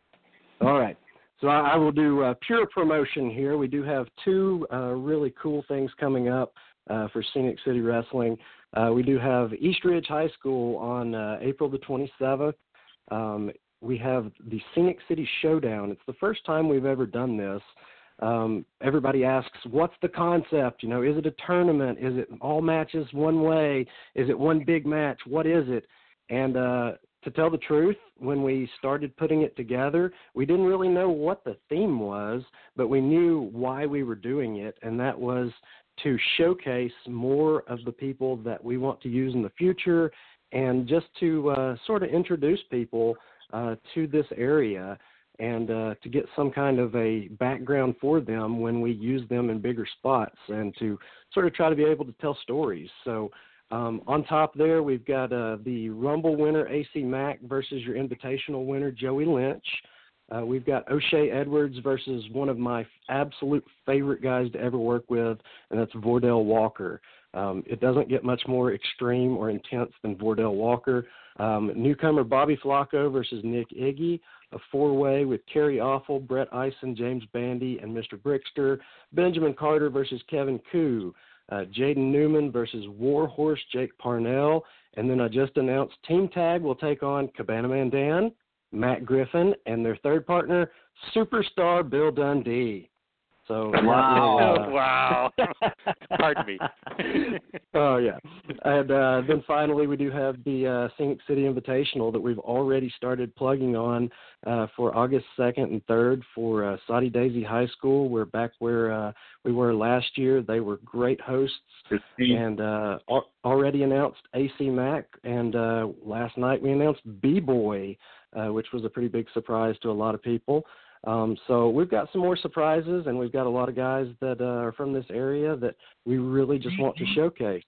All right. So I, I will do uh, pure promotion here. We do have two uh, really cool things coming up uh, for Scenic City Wrestling. Uh, we do have East Ridge High School on uh, April the twenty-seventh. Um, we have the Scenic City Showdown. It's the first time we've ever done this. Um, everybody asks, what's the concept? You know, is it a tournament? Is it all matches one way? Is it one big match? What is it? And uh, to tell the truth, when we started putting it together, we didn't really know what the theme was, but we knew why we were doing it, and that was to showcase more of the people that we want to use in the future, and just to uh, sort of introduce people uh, to this area, and uh, to get some kind of a background for them when we use them in bigger spots, and to sort of try to be able to tell stories. So um, on top there, we've got uh, the Rumble winner, A C Mack, versus your Invitational winner, Joey Lynch. Uh, we've got O'Shea Edwards versus one of my absolute favorite guys to ever work with, and that's Vordell Walker. Um, it doesn't get much more extreme or intense than Vordell Walker. Um, newcomer Bobby Flacco versus Nick Iggy, a four-way with Kerry Awful, Brett Eisen, James Bandy, and Mister Brickster. Benjamin Carter versus Kevin Koo. Uh, Jaden Newman versus Warhorse Jake Parnell. And then I just announced Team Tag will take on Cabana Man Dan, Matt Griffin, and their third partner, Superstar Bill Dundee. So wow, uh, wow. Pardon me. Oh yeah, and uh, then finally we do have the uh, Scenic City Invitational that we've already started plugging on uh, for August second and third for uh, Soddy Daisy High School. We're back where uh, we were last year. They were great hosts, and uh, al- already announced A C Mack, and uh, last night we announced B-Boy, uh, which was a pretty big surprise to a lot of people. Um, so we've got some more surprises, and we've got a lot of guys that uh, are from this area that we really just want to showcase.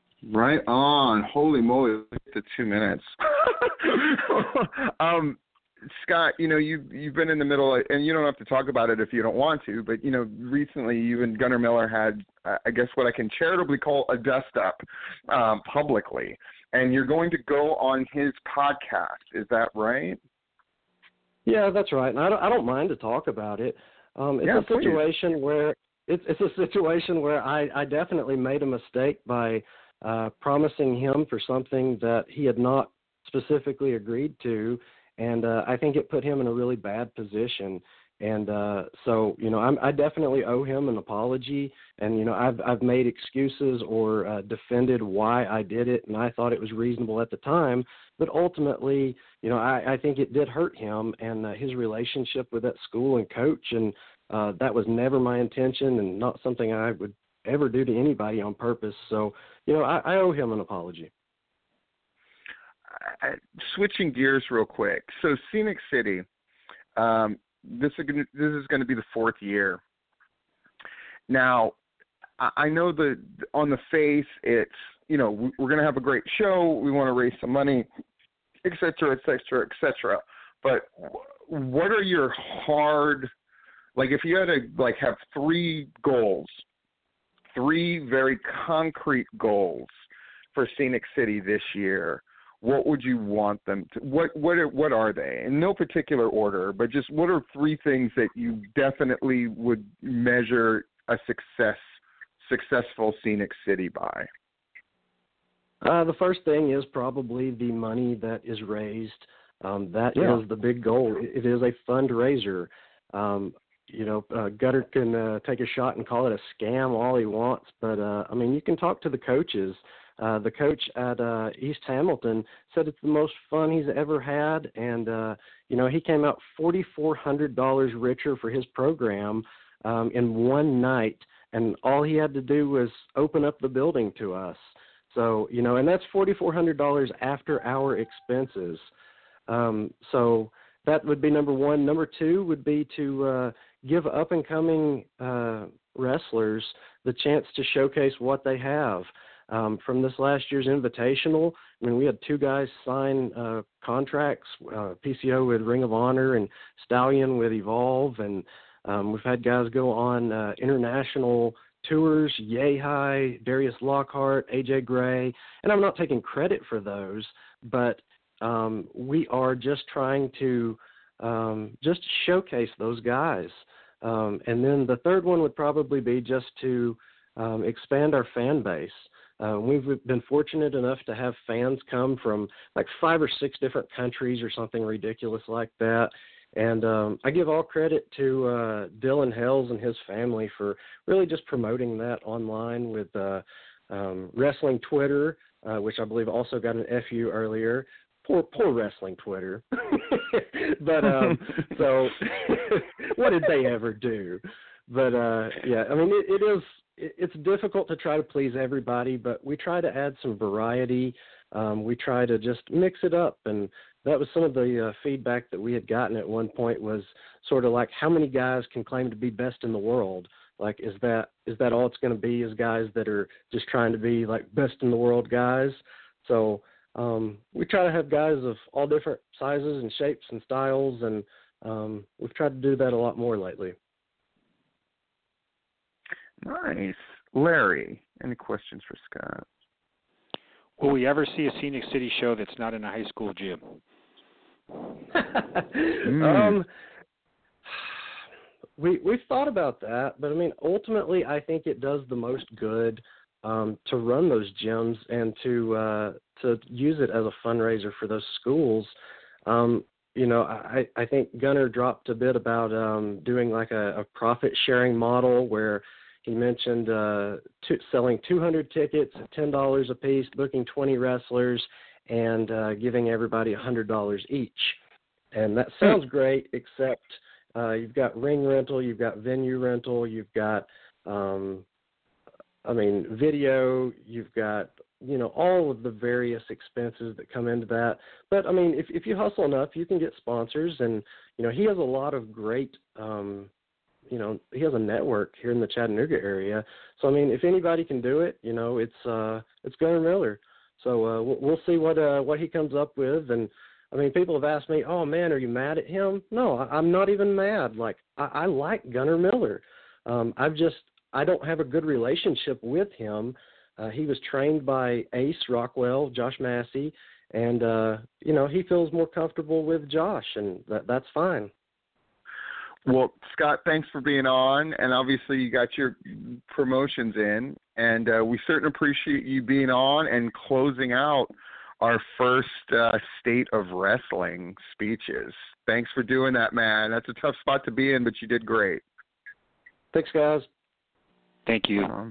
Right on. Holy moly, the two minutes. um, Scott, you know, you've, you've been in the middle, and you don't have to talk about it if you don't want to, but, you know, recently you and Gunnar Miller had, uh, I guess, what I can charitably call a dust-up um, publicly, and you're going to go on his podcast. Is that right? Yeah, that's right, and I don't, I don't mind to talk about it. Um, it's yeah, a situation please. where it's, it's a situation where I, I definitely made a mistake by uh, promising him for something that he had not specifically agreed to. And uh, I think it put him in a really bad position. And uh, so, you know, I'm, I definitely owe him an apology. And, you know, I've I've made excuses or uh, defended why I did it, and I thought it was reasonable at the time. But ultimately, you know, I, I think it did hurt him and uh, his relationship with that school and coach. And uh, that was never my intention and not something I would ever do to anybody on purpose. So, you know, I, I owe him an apology. I, switching gears real quick. So Scenic City, um, this is gonna, this is going to be the fourth year. Now, I, I know that on the face, it's, you know, we, we're going to have a great show. We want to raise some money, et cetera, et cetera, et cetera. But what are your hard, like if you had to like have three goals, three very concrete goals for Scenic City this year, what would you want them to, what, what, are, what are they? In no particular order, but just what are three things that you definitely would measure a success, successful Scenic City by? Uh, the first thing is probably the money that is raised. Um, that yeah. is the big goal. It, it is a fundraiser. Um, you know, uh, Gutter can uh, take a shot and call it a scam all he wants, but, uh, I mean, you can talk to the coaches. Uh, the coach at uh, East Hamilton said it's the most fun he's ever had, and, uh, you know, he came out four thousand four hundred dollars richer for his program um, in one night, and all he had to do was open up the building to us. So, you know, and that's four thousand four hundred dollars after our expenses. Um, so that would be number one. Number two would be to uh, give up-and-coming uh, wrestlers the chance to showcase what they have. Um, from this last year's Invitational, I mean, we had two guys sign uh, contracts, uh, P C O with Ring of Honor and Stallion with Evolve, and um, we've had guys go on uh, international tours, Yehai, Darius Lockhart, A J Gray, and I'm not taking credit for those, but um, we are just trying to um, just showcase those guys. Um, and then the third one would probably be just to um, expand our fan base. Uh, we've been fortunate enough to have fans come from like five or six different countries or something ridiculous like that. And um, I give all credit to uh, Dylan Hells and his family for really just promoting that online with uh, um, Wrestling Twitter, uh, which I believe also got an F U earlier. Poor, poor Wrestling Twitter. but um, so what did they ever do? But uh, yeah, I mean, it, it is. It's difficult to try to please everybody, but we try to add some variety. Um, we try to just mix it up, and that was some of the uh, feedback that we had gotten at one point was sort of like, how many guys can claim to be best in the world? Like, is that is that all it's going to be is guys that are just trying to be like best in the world guys? So um, we try to have guys of all different sizes and shapes and styles, and um, we've tried to do that a lot more lately. Nice. Larry, any questions for Scott? Will we ever see a Scenic City show that's not in a high school gym? mm. Um, we we've thought about that, but I mean, ultimately, I think it does the most good um, to run those gyms and to uh, to use it as a fundraiser for those schools. Um, you know, I, I think Gunnar dropped a bit about um, doing like a, a profit sharing model where he mentioned uh, to, selling two hundred tickets at ten dollars a piece, booking twenty wrestlers, and uh, giving everybody one hundred dollars each. And that sounds great, except uh, you've got ring rental, you've got venue rental, you've got, um, I mean, video, you've got, you know, all of the various expenses that come into that. But, I mean, if, if you hustle enough, you can get sponsors. And, you know, he has a lot of great um you know, he has a network here in the Chattanooga area. So, I mean, if anybody can do it, you know, it's uh, it's Gunnar Miller. So uh, we'll, we'll see what uh, what he comes up with. And I mean, people have asked me, "Oh man, are you mad at him?" No, I, I'm not even mad. Like I, I like Gunnar Miller. Um, I've just I don't have a good relationship with him. Uh, he was trained by Ace Rockwell, Josh Massey, and uh, you know he feels more comfortable with Josh, and that, that's fine. Well, Scott, thanks for being on, and obviously you got your promotions in, and uh, we certainly appreciate you being on and closing out our first uh, State of Wrestling speeches. Thanks for doing that, man. That's a tough spot to be in, but you did great. Thanks, guys. Thank you. Um,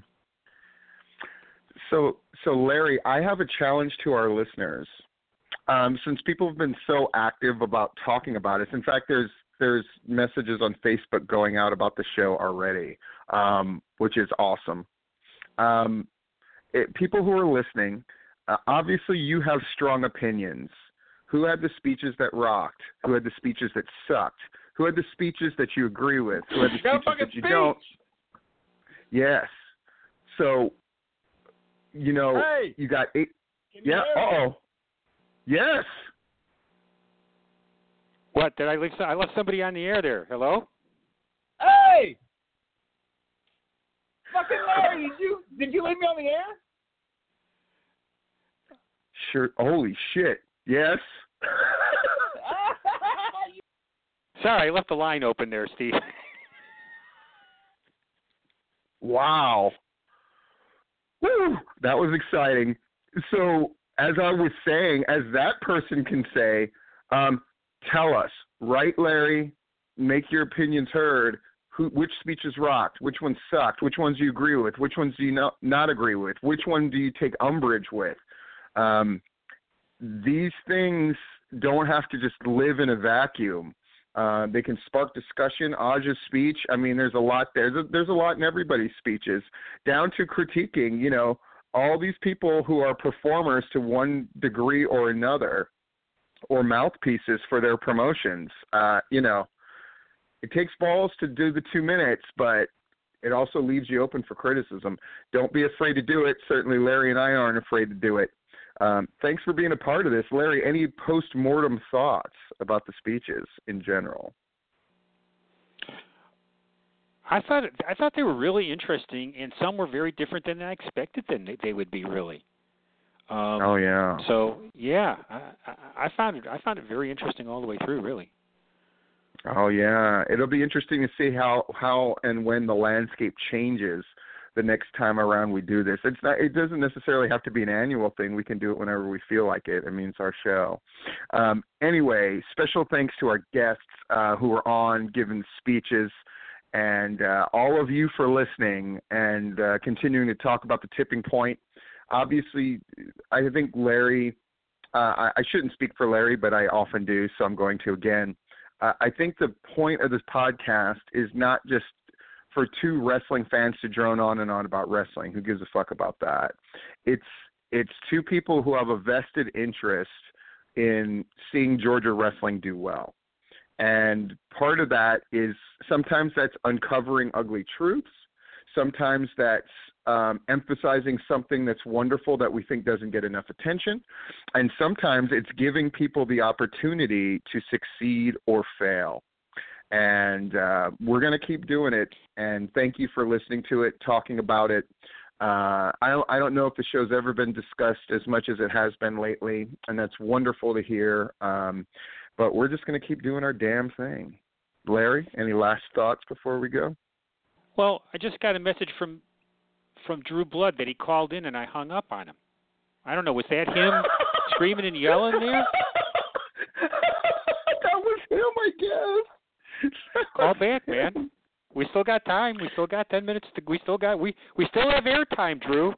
so, so Larry, I have a challenge to our listeners. Um, since people have been so active about talking about it, in fact, there's there's messages on Facebook going out about the show already, um, which is awesome. Um, it, people who are listening, uh, obviously you have strong opinions. Who had the speeches that rocked? Who had the speeches that sucked? Who had the speeches that you agree with? Who had the speeches that you speech. don't? Yes. So, you know, hey, you got eight. Yeah. Uh oh. Yes. What did I leave? I left somebody on the air there. Hello. Hey. Fucking Larry, did you did you leave me on the air? Sure. Holy shit. Yes. Sorry, I left the line open there, Steve. Wow. Woo! That was exciting. So, as I was saying, as that person can say, um, tell us, right, Larry? Make your opinions heard. Who, which speeches rocked? Which ones sucked? Which ones do you agree with? Which ones do you not, not agree with? Which one do you take umbrage with? Um, these things don't have to just live in a vacuum. Uh, they can spark discussion. Aj's speech, I mean, there's a lot there. There's a, there's a lot in everybody's speeches, down to critiquing, you know, all these people who are performers to one degree or another, or mouthpieces for their promotions. Uh, you know, it takes balls to do the two minutes, but it also leaves you open for criticism. Don't be afraid to do it. Certainly Larry and I aren't afraid to do it. Um, thanks for being a part of this. Larry, any post-mortem thoughts about the speeches in general? I thought I thought they were really interesting, and some were very different than I expected them they, they would be. Really. Um, oh yeah. So yeah, I, I, I found it. I found it very interesting all the way through. Really. Oh yeah, it'll be interesting to see how how and when the landscape changes the next time around we do this. It's not. It doesn't necessarily have to be an annual thing. We can do it whenever we feel like it. I mean, it's our show. Um, anyway, special thanks to our guests uh, who were on giving speeches, and uh, all of you for listening and uh, continuing to talk about the tipping point. Obviously, I think Larry. Uh, I, I shouldn't speak for Larry, but I often do, so I'm going to again. Uh, I think the point of this podcast is not just for two wrestling fans to drone on and on about wrestling. Who gives a fuck about that? It's it's two people who have a vested interest in seeing Georgia wrestling do well. And part of that is sometimes that's uncovering ugly truths. Sometimes that's um, emphasizing something that's wonderful that we think doesn't get enough attention. And sometimes it's giving people the opportunity to succeed or fail. And uh, we're going to keep doing it. And thank you for listening to it, talking about it. Uh, I, don't, I don't know if the show's ever been discussed as much as it has been lately, and that's wonderful to hear. Um, but we're just going to keep doing our damn thing. Larry, any last thoughts before we go? Well, I just got a message from from Drew Blood that he called in, and I hung up on him. I don't know. Was that him screaming and yelling there? That was him, I guess. Call back, man. We still got time. We still got ten minutes. To, we still got we we still have airtime, Drew.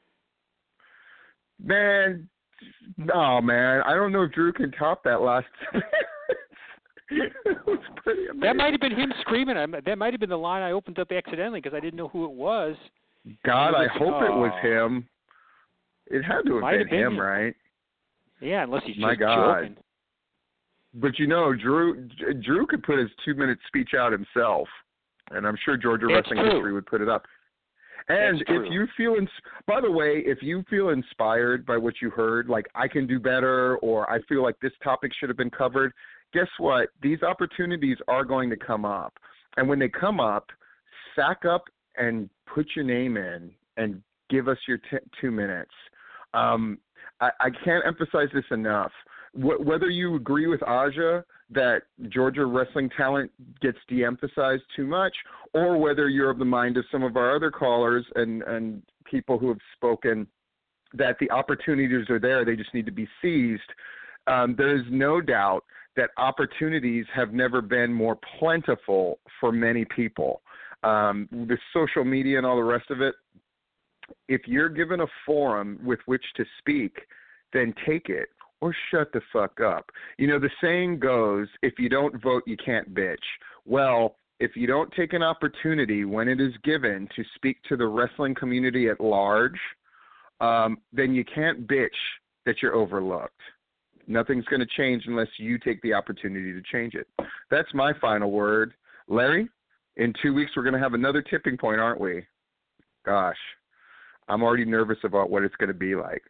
Man, no, man. I don't know if Drew can top that last. It was pretty amazing. That might have been him screaming. That might have been the line I opened up accidentally because I didn't know who it was. God, it was, I hope oh, it was him. It had to have might been, have been him, him, right? Yeah, unless he's My just God. joking. But you know, Drew Drew could put his two-minute speech out himself, and I'm sure Georgia That's Wrestling true. History would put it up. And That's true. if you feel, ins- by the way, if you feel inspired by what you heard, like I can do better, or I feel like this topic should have been covered, guess what? These opportunities are going to come up. And when they come up, sack up and put your name in and give us your t- two minutes. Um, I, I can't emphasize this enough. Wh- whether you agree with Aja that Georgia wrestling talent gets de-emphasized too much, or whether you're of the mind of some of our other callers and, and people who have spoken that the opportunities are there, they just need to be seized, um, there is no doubt that opportunities have never been more plentiful for many people. Um, the social media and all the rest of it, if you're given a forum with which to speak, then take it or shut the fuck up. You know, the saying goes, if you don't vote, you can't bitch. Well, if you don't take an opportunity when it is given to speak to the wrestling community at large, um, then you can't bitch that you're overlooked. Nothing's going to change unless you take the opportunity to change it. That's my final word. Larry, in two weeks we're going to have another tipping point, aren't we? Gosh, I'm already nervous about what it's going to be like.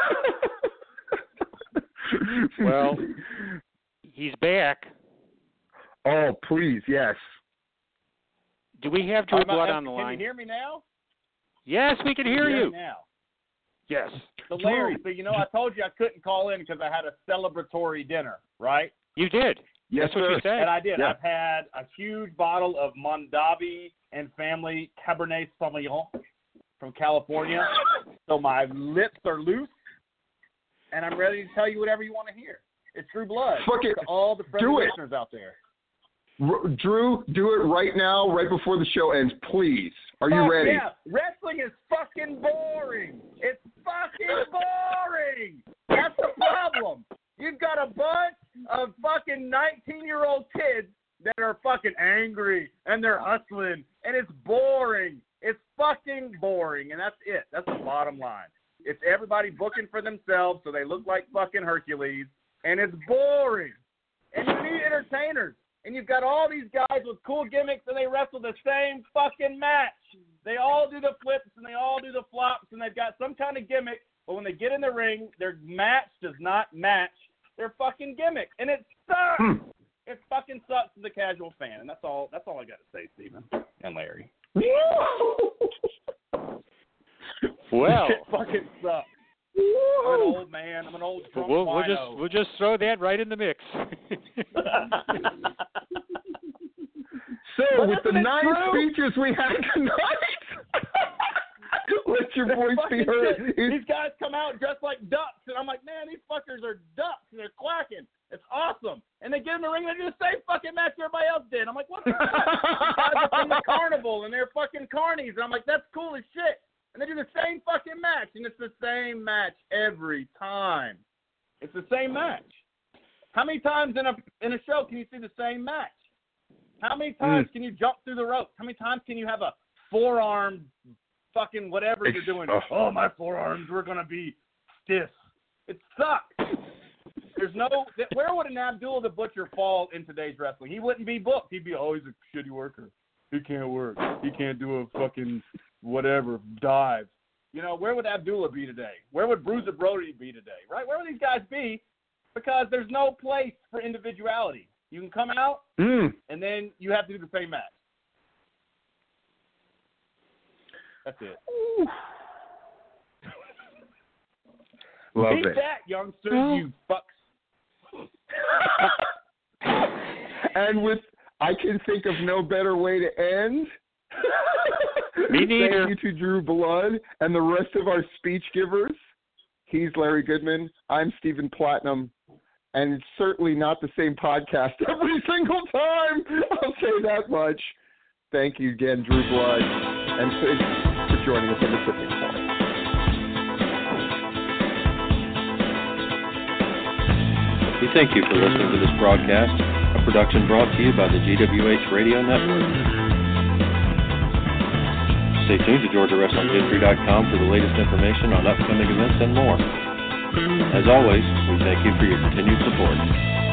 Well, he's back. Oh, please, yes. Do we have Drew Um, Blood uh, on the can line? Can you hear me now? Yes, we can hear Yes, you. now. Yes. So Larry, so you know I told you I couldn't call in because I had a celebratory dinner, right? You did. Yes, That's what you said. And I did. Yeah. I've had a huge bottle of Mondavi and Family Cabernet Sauvignon from California. So my lips are loose, and I'm ready to tell you whatever you want to hear. It's Drew Blood. Fuck it. To all the friendly Do it. listeners out there. R- Drew, do it right now, right before the show ends, please. Are you Fuck ready? Yeah, wrestling is fucking boring. It's fucking boring. That's the problem. You've got a bunch of fucking nineteen-year-old kids that are fucking angry and they're hustling, and it's boring. It's fucking boring, and that's it. That's the bottom line. It's everybody booking for themselves so they look like fucking Hercules, and it's boring. And you need entertainers. And you've got all these guys with cool gimmicks, and they wrestle the same fucking match. They all do the flips, and they all do the flops, and they've got some kind of gimmick. But when they get in the ring, their match does not match their fucking gimmick, and it sucks. Hmm. It fucking sucks to the casual fan, and that's all. That's all I got to say, Steven and Larry. Well, it fucking sucks. I'm an old man. I'm an old drunk we'll, we'll wino. just we'll just throw that right in the mix. So, But with the isn't it nine true? speeches we had tonight, let your It's voice be fucking heard. shit. These guys come out dressed like ducks, and I'm like, man, these fuckers are ducks, and they're quacking. It's awesome. And they get in the ring, and they do the same fucking match everybody else did. I'm like, what the fuck? These guys are from the carnival, and they're fucking carnies. And I'm like, that's cool as shit. And they do the same fucking match, and it's the same match every time. It's the same match. How many times in a in a show can you see the same match? How many times Mm. can you jump through the ropes? How many times can you have a forearm fucking whatever It's- you're doing? oh. Oh, my forearms were going to be stiff. It sucks. There's no – where would an Abdullah the Butcher fall in today's wrestling? He wouldn't be booked. He'd be, oh, he's a shitty worker. He can't work. He can't do a fucking whatever dive. You know, where would Abdullah be today? Where would Bruiser Brody be today, right? Where would these guys be? Because there's no place for individuality. You can come out, Mm. and then you have to do the same match. That's it. Love Beat it. that, youngster, you fucks. And with, I can think of no better way to end. Me neither. Thank you to Drew Blood and the rest of our speech givers. He's Larry Goodman. I'm Stephen Platinum. And it's certainly not the same podcast every single time. I'll say that much. Thank you again, Drew Blood, and thanks for joining us on the Tipping Point. We thank you for listening to this broadcast, a production brought to you by the G W H Radio Network. Stay tuned to Georgia Wrestling History dot com for the latest information on upcoming events and more. As always, we thank you for your continued support.